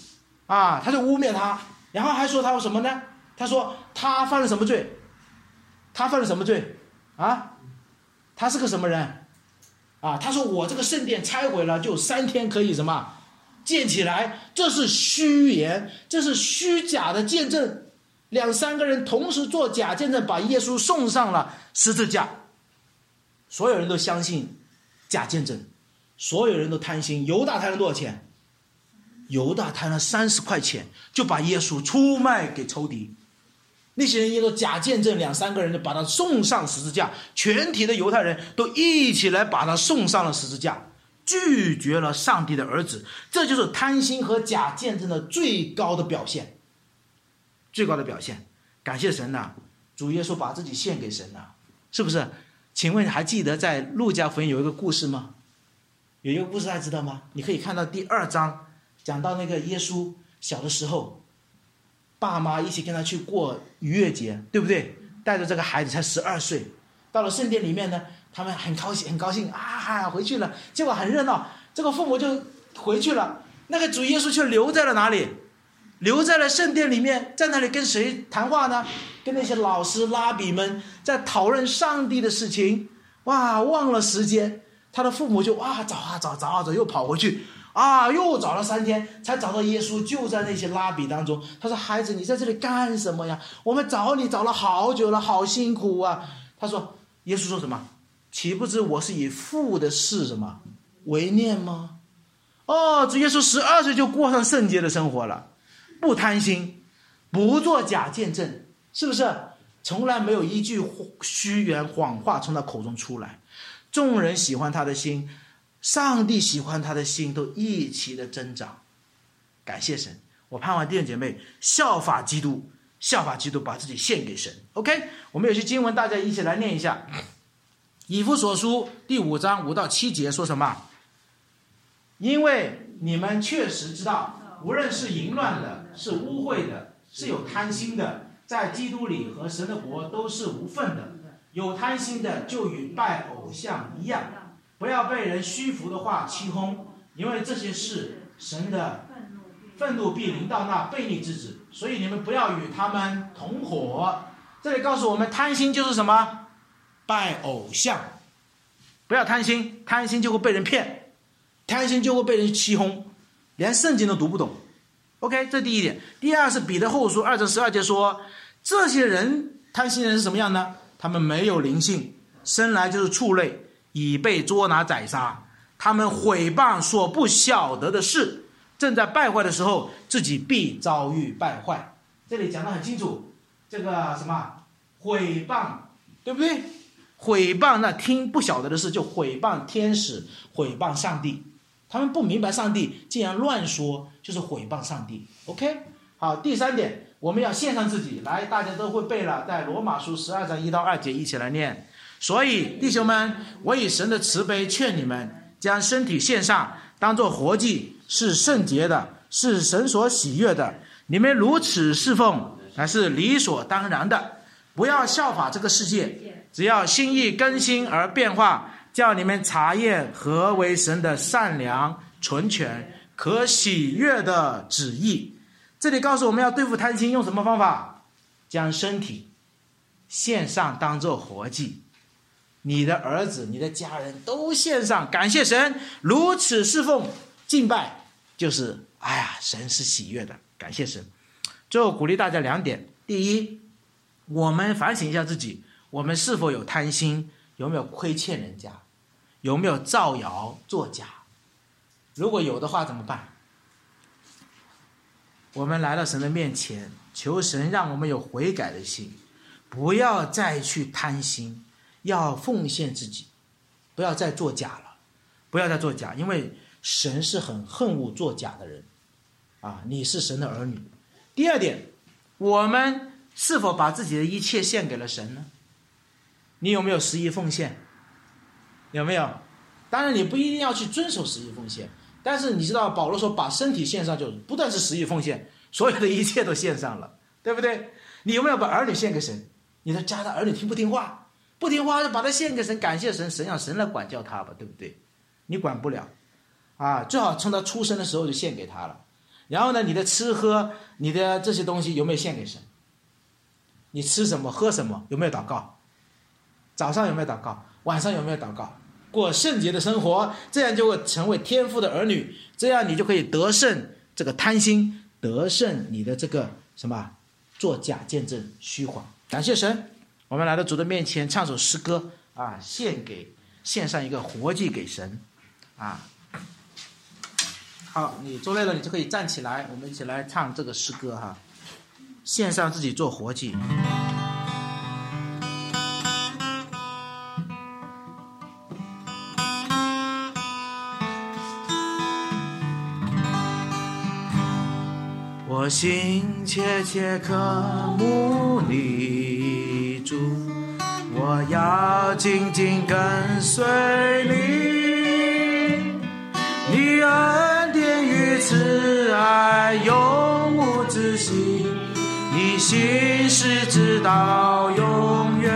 啊，他就污蔑他，然后还说他有什么呢？他说他犯了什么罪？他犯了什么罪？啊，他是个什么人？啊，他说我这个圣殿拆毁了，就三天可以什么建起来？这是虚言，这是虚假的见证。两三个人同时做假见证，把耶稣送上了十字架。所有人都相信假见证，所有人都贪心。犹大贪了多少钱？犹大贪了三十块钱，就把耶稣出卖给仇敌。那些人也都假见证，两三个人就把他送上十字架，全体的犹太人都一起来把他送上了十字架，拒绝了上帝的儿子。这就是贪心和假见证的最高的表现，最高的表现。感谢神呐、啊，主耶稣把自己献给神呐、啊，是不是？请问还记得在路加福音有一个故事吗？有一个故事还知道吗？你可以看到第二章，讲到那个耶稣小的时候，爸妈一起跟他去过逾越节，对不对？带着这个孩子才十二岁，到了圣殿里面呢，他们很高兴，很高兴啊，回去了。结果很热闹，这个父母就回去了，那个主耶稣却留在了哪里？留在了圣殿里面，在那里跟谁谈话呢？跟那些老师拉比们在讨论上帝的事情。哇，忘了时间，他的父母就哇找啊找，找啊找，又跑回去啊，又找了三天才找到耶稣，就在那些拉比当中。他说：“孩子，你在这里干什么呀？我们找你找了好久了，好辛苦啊。”他说：“耶稣说什么？岂不知我是以父的事什么为念吗？”哦，主耶稣十二岁就过上圣洁的生活了，不贪心，不做假见证，是不是？从来没有一句虚言谎话从他口中出来。众人喜欢他的心，上帝喜欢他的心都一起的增长。感谢神，我盼望弟兄姐妹效法基督，效法基督，把自己献给神。 OK， 我们有些经文大家一起来念一下。以弗所书第五章五到七节说什么？因为你们确实知道，无论是淫乱的，是污秽的，是有贪心的，在基督里和神的国都是无份的。有贪心的就与拜偶像一样，不要被人虚浮的话欺哄，因为这些事神的愤怒必临到那悖逆之子，所以你们不要与他们同伙。这里告诉我们，贪心就是什么？拜偶像。不要贪心，贪心就会被人骗，贪心就会被人欺哄，连圣经都读不懂。 OK， 这第一点。第二是彼得后书二章十二节说，这些人贪心人是什么样呢？他们没有灵性，生来就是畜类，已被捉拿宰杀。他们毁谤所不晓得的事，正在败坏的时候，自己必遭遇败坏。这里讲得很清楚，这个什么毁谤，对不对？毁谤那听不晓得的事，就毁谤天使，毁谤上帝。他们不明白上帝，竟然乱说，就是毁谤上帝。 OK， 好，第三点，我们要献上自己来，大家都会背了，在罗马书十二章一到二节一起来念。所以弟兄们，我以神的慈悲劝你们，将身体献上，当作活祭，是圣洁的，是神所喜悦的。你们如此侍奉，乃是理所当然的。不要效法这个世界，只要心意更新而变化，叫你们查验何为神的善良、纯全、可喜悦的旨意。这里告诉我们要对付贪心，用什么方法？将身体献上，当作活祭。你的儿子、你的家人都献上，感谢神，如此侍奉敬拜，就是哎呀，神是喜悦的，感谢神。最后鼓励大家两点：第一，我们反省一下自己，我们是否有贪心，有没有亏欠人家，有没有造谣作假？如果有的话怎么办？我们来到神的面前，求神让我们有悔改的心，不要再去贪心，要奉献自己，不要再作假了，不要再作假，因为神是很恨恶作假的人啊！你是神的儿女。第二点，我们是否把自己的一切献给了神呢？你有没有十一奉献？有没有？当然你不一定要去遵守十一奉献，但是你知道保罗说把身体献上，就不但是十一奉献，所有的一切都献上了，对不对？你有没有把儿女献给神？你的家的儿女听不听话？不听话就把他献给神，感谢神，神让神来管教他吧，对不对？你管不了啊，最好从他出生的时候就献给他了。 然后呢，你的吃喝，你的这些东西有没有献给神？你吃什么喝什么，有没有祷告？早上有没有祷告？晚上有没有祷告？过圣洁的生活，这样就会成为天父的儿女，这样你就可以得胜这个贪心，得胜你的这个什么做假见证虚谎。感谢神，我们来到主的面前唱首诗歌啊，献给献上一个活祭给神啊。好，你做累了，你就可以站起来，我们一起来唱这个诗歌哈，献上自己做活祭。我心切切渴慕你主，我要紧紧跟随你，你恩典与慈爱永无止息，你心事直到永远。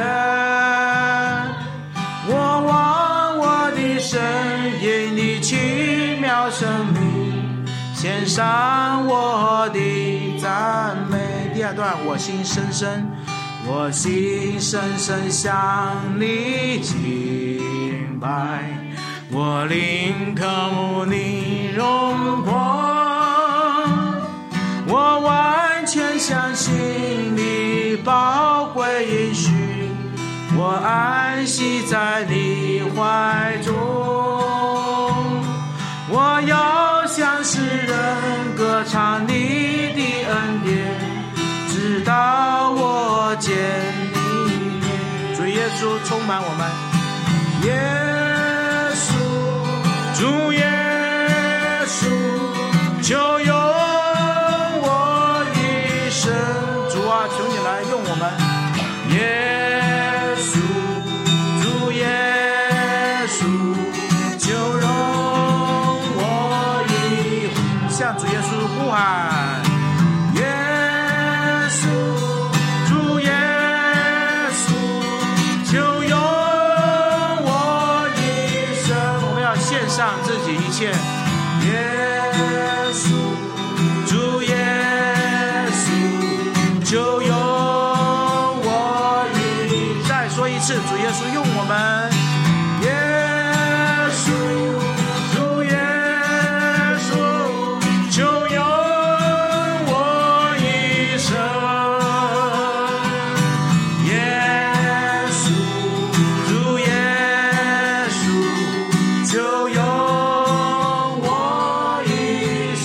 我望我的神，因你奇妙生命，献上我的赞美。第二段，我心深深，我心深深向你敬拜，我灵渴慕你荣光，我完全相信你宝贵应许，我安息在你怀中，我要向世人歌唱你的恩典，直到我见你面。主耶稣充满我们，耶稣，主耶稣，就用我一生。主啊，求你来用我们，耶稣，主耶稣，就用我一生。向主耶稣呼喊，耶稣，主耶稣，就用我一生。我们要献上自己一切，耶稣，主耶稣，就用我一生。再说一次，主耶稣用我们，耶稣，主耶稣，就用我一生，耶稣，主耶稣，就用我一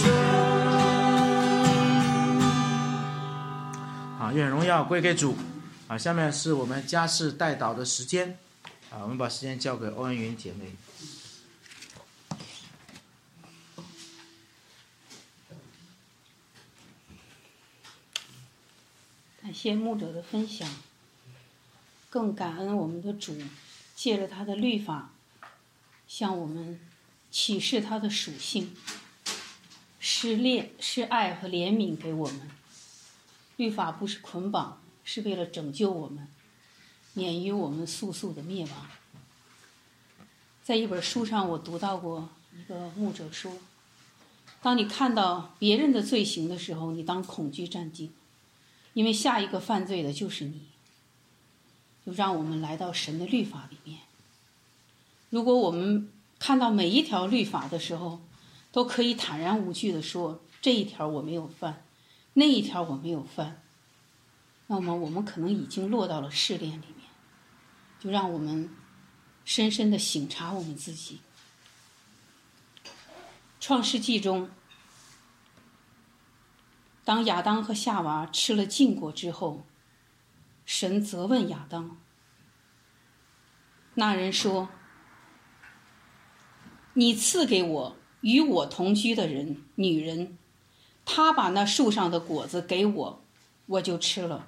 生。好，愿荣耀归给主。啊，下面是我们家事代祷的时间。啊，我们把时间交给欧恩云姐妹。 感谢牧者的分享，更感恩我们的主借着他的律法向我们启示他的属性，施烈施爱和怜悯给我们。律法不是捆绑，是为了拯救我们，免于我们速速的灭亡。在一本书上我读到过一个牧者说，当你看到别人的罪行的时候，你当恐惧战兢，因为下一个犯罪的就是你。就让我们来到神的律法里面。如果我们看到每一条律法的时候，都可以坦然无惧地说，这一条我没有犯，那一条我没有犯，那么我们可能已经落到了试炼里面。就让我们深深地省察我们自己。创世纪中，当亚当和夏娃吃了禁果之后，神责问亚当，那人说，你赐给我与我同居的人女人，她把那树上的果子给我，我就吃了。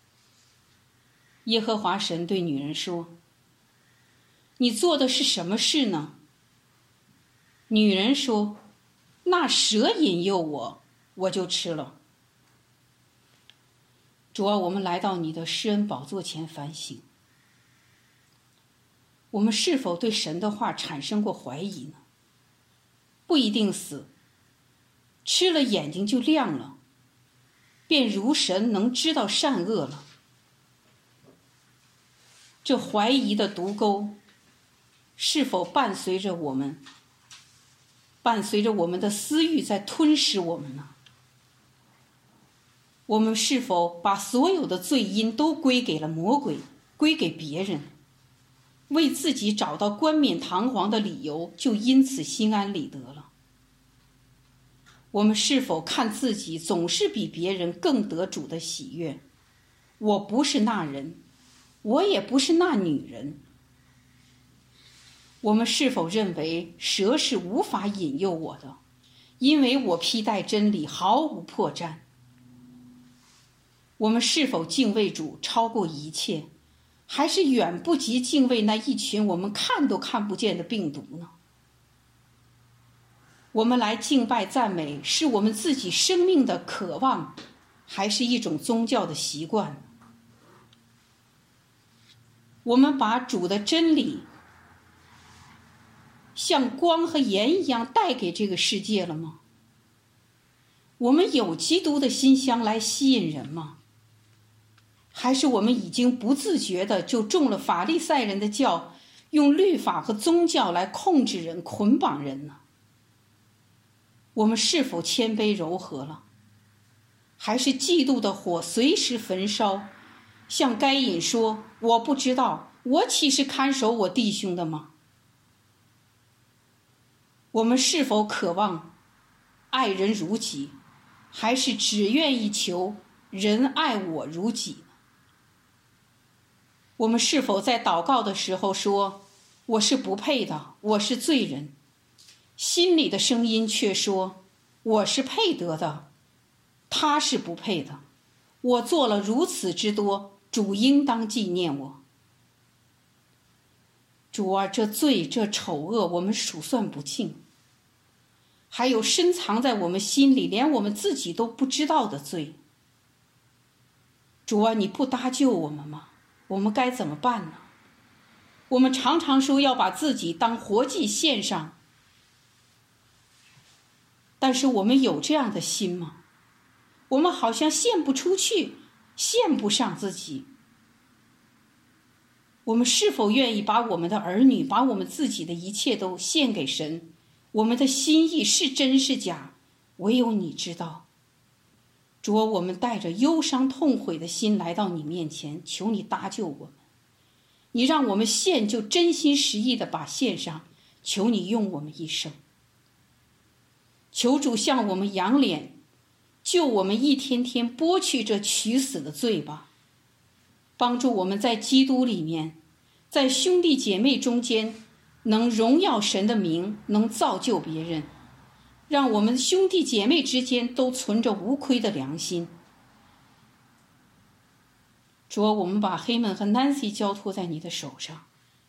耶和华神对女人说，你做的是什么事呢？女人说，那蛇引诱我，我就吃了。主啊，我们来到你的施恩宝座前反省，我们是否对神的话产生过怀疑呢？不一定死， 吃了眼睛就亮了，便如神能知道善恶了。这怀疑的毒钩是否伴随着我们，伴随着我们的私欲在吞噬我们呢？我们是否把所有的罪因都归给了魔鬼，归给别人，为自己找到冠冕堂皇的理由，就因此心安理得了？我们是否看自己总是比别人更得主的喜悦？我不是那人，我也不是那女人。我们是否认为蛇是无法引诱我的，因为我披戴真理，毫无破绽？我们是否敬畏主超过一切，还是远不及敬畏那一群我们看都看不见的病毒呢？我们来敬拜赞美，是我们自己生命的渴望，还是一种宗教的习惯？我们把主的真理像光和盐一样带给这个世界了吗？我们有基督的馨香来吸引人吗？还是我们已经不自觉的就中了法利赛人的教，用律法和宗教来控制人、捆绑人呢？我们是否谦卑柔和了？还是嫉妒的火随时焚烧，像该隐说，我不知道，我岂是看守我弟兄的吗？我们是否渴望爱人如己，还是只愿意求人爱我如己呢？我们是否在祷告的时候说，我是不配的，我是罪人，心里的声音却说，我是配得的，他是不配的，我做了如此之多，主应当纪念我。主啊，这罪这丑恶我们数算不尽，还有深藏在我们心里连我们自己都不知道的罪。主啊，你不搭救我们吗？我们该怎么办呢？我们常常说要把自己当活祭献上，但是我们有这样的心吗？我们好像献不出去，献不上自己。我们是否愿意把我们的儿女，把我们自己的一切都献给神？我们的心意是真是假，唯有你知道。主啊，我们带着忧伤痛悔的心来到你面前，求你搭救我们。你让我们献就真心实意的把献上，求你用我们一生。求主向我们扬脸，救我们一天天剥去这取死的罪吧。帮助我们在基督里面，在兄弟姐妹中间能荣耀神的名，能造就别人，让我们兄弟姐妹之间都存着无亏的良心。主啊，我们把黑门和 Nancy 交托在你的手上，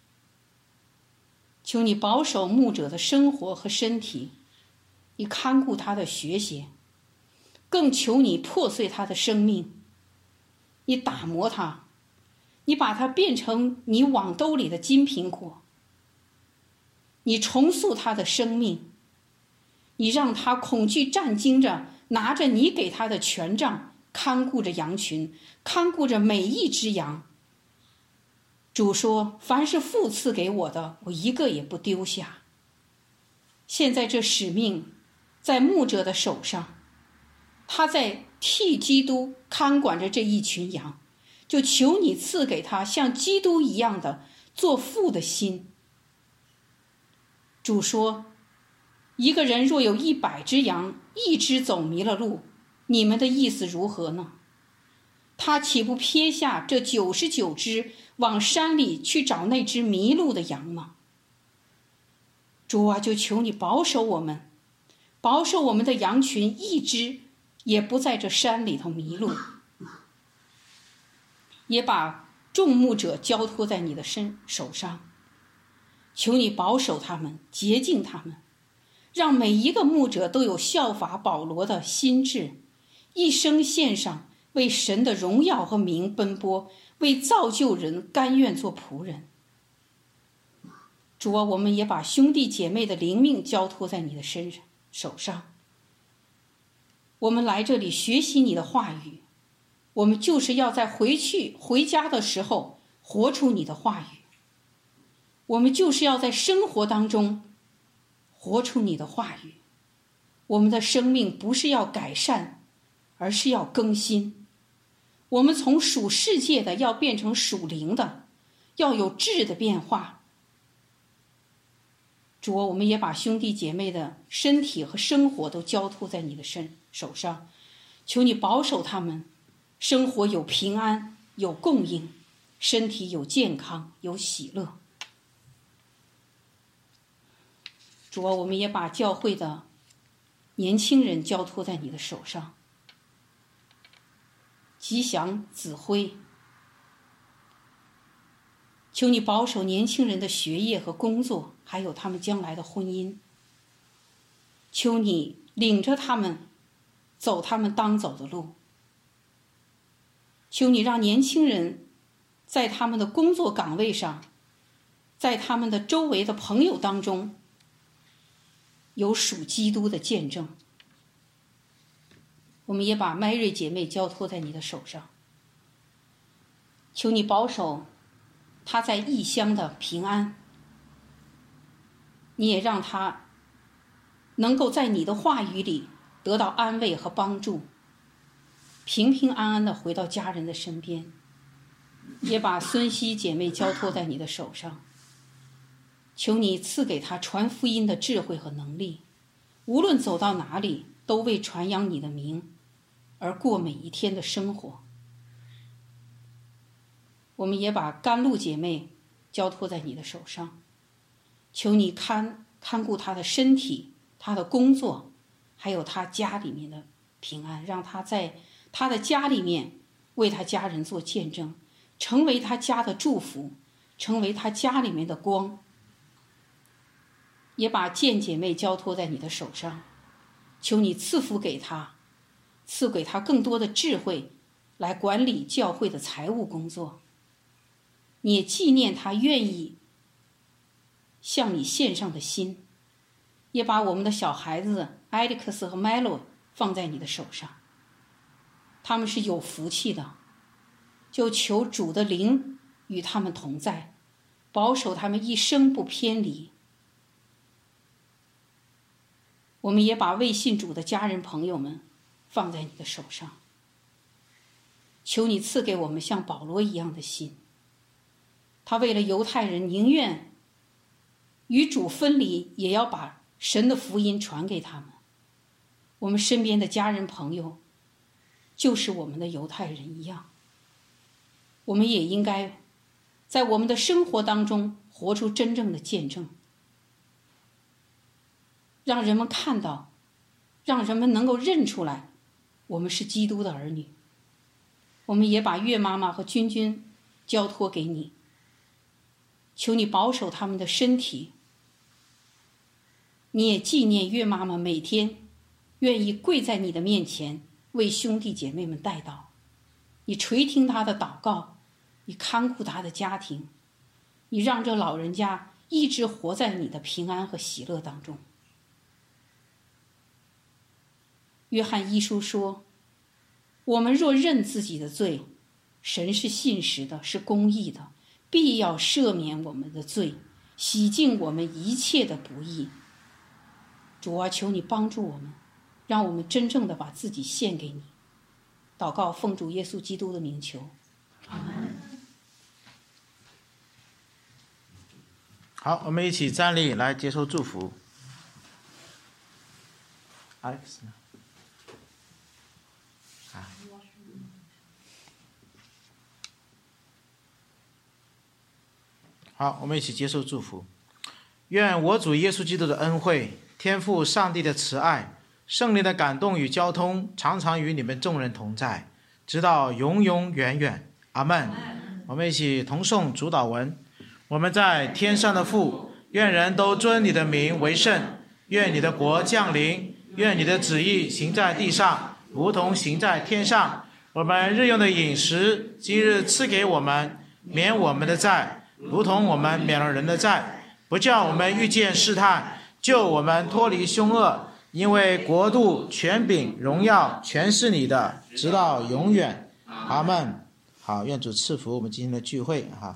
求你保守牧者的生活和身体，你看顾他的学习，更求你破碎他的生命，你打磨他，你把他变成你网兜里的金苹果，你重塑他的生命，你让他恐惧战惊着，拿着你给他的权杖，看顾着羊群，看顾着每一只羊。主说，凡是父赐给我的，我一个也不丢下。现在这使命在牧者的手上，他在替基督看管着这一群羊，就求你赐给他像基督一样的做父的心。主说，一个人若有一百只羊，一只走迷了路，你们的意思如何呢？他岂不撇下这九十九只，往山里去找那只迷路的羊吗？主啊，就求你保守我们，保守我们的羊群，一只也不在这山里头迷路。也把众牧者交托在你的身手上，求你保守他们，洁净他们，让每一个牧者都有效法保罗的心志，一生献上，为神的荣耀和名奔波，为造就人甘愿做仆人。主啊，我们也把兄弟姐妹的灵命交托在你的身上手上， 我们来这里学习你的话语，我们就是要在回去回家的时候活出你的话语，我们就是要在生活当中活出你的话语。我们的生命不是要改善，而是要更新。我们从属世界的要变成属灵的，要有质的变化。主啊，我们也把兄弟姐妹的身体和生活都交托在你的身手上，求你保守他们，生活有平安，有供应，身体有健康，有喜乐。主啊，我们也把教会的年轻人交托在你的手上，吉祥子辉，求你保守年轻人的学业和工作，还有他们将来的婚姻。求你领着他们走他们当走的路。求你让年轻人在他们的工作岗位上，在他们的周围的朋友当中有属基督的见证。我们也把麦瑞姐妹交托在你的手上，求你保守她在异乡的平安，你也让她能够在你的话语里得到安慰和帮助，平平安安地回到家人的身边。也把孙熙姐妹交托在你的手上，求你赐给她传福音的智慧和能力，无论走到哪里都为传扬你的名而过每一天的生活。我们也把甘露姐妹交托在你的手上，求你看看顾她的身体，她的工作，还有她家里面的平安，让她在她的家里面为她家人做见证，成为她家的祝福，成为她家里面的光。也把健姐妹交托在你的手上，求你赐福给她，赐给她更多的智慧来管理教会的财务工作。你也纪念她愿意向你献上的心。也把我们的小孩子艾利克斯和麦洛放在你的手上，他们是有福气的，就求主的灵与他们同在，保守他们一生不偏离。我们也把未信主的家人朋友们放在你的手上，求你赐给我们像保罗一样的心，他为了犹太人宁愿与主分离，也要把神的福音传给他们。我们身边的家人朋友就是我们的犹太人一样，我们也应该在我们的生活当中活出真正的见证，让人们看到，让人们能够认出来我们是基督的儿女。我们也把岳妈妈和君君交托给你，求你保守他们的身体。你也纪念岳妈妈每天愿意跪在你的面前为兄弟姐妹们代祷，你垂听她的祷告，你看顾她的家庭，你让这老人家一直活在你的平安和喜乐当中。约翰一书说，我们若认自己的罪，神是信实的，是公义的，必要赦免我们的罪，洗净我们一切的不义。主啊，求你帮助我们，让我们真正的把自己献给你。祷告奉主耶稣基督的名求，阿们。 好，我们一起站立来接受祝福。Alex 呢？啊。好，我们一起接受祝福。愿我主耶稣基督的恩惠，天父上帝的慈爱，圣灵的感动与交通，常常与你们众人同在，直到永永远远。阿们。我们一起同诵主祷文。我们在天上的父，愿人都尊你的名为圣，愿你的国降临，愿你的旨意行在地上，如同行在天上。我们日用的饮食，今日赐给我们，免我们的债，如同我们免了人的债，不叫我们遇见试探，救我们脱离凶恶。 因为国度、权柄、荣耀全是你的，直到永远。阿们。好，愿主赐福我们今天的聚会哈。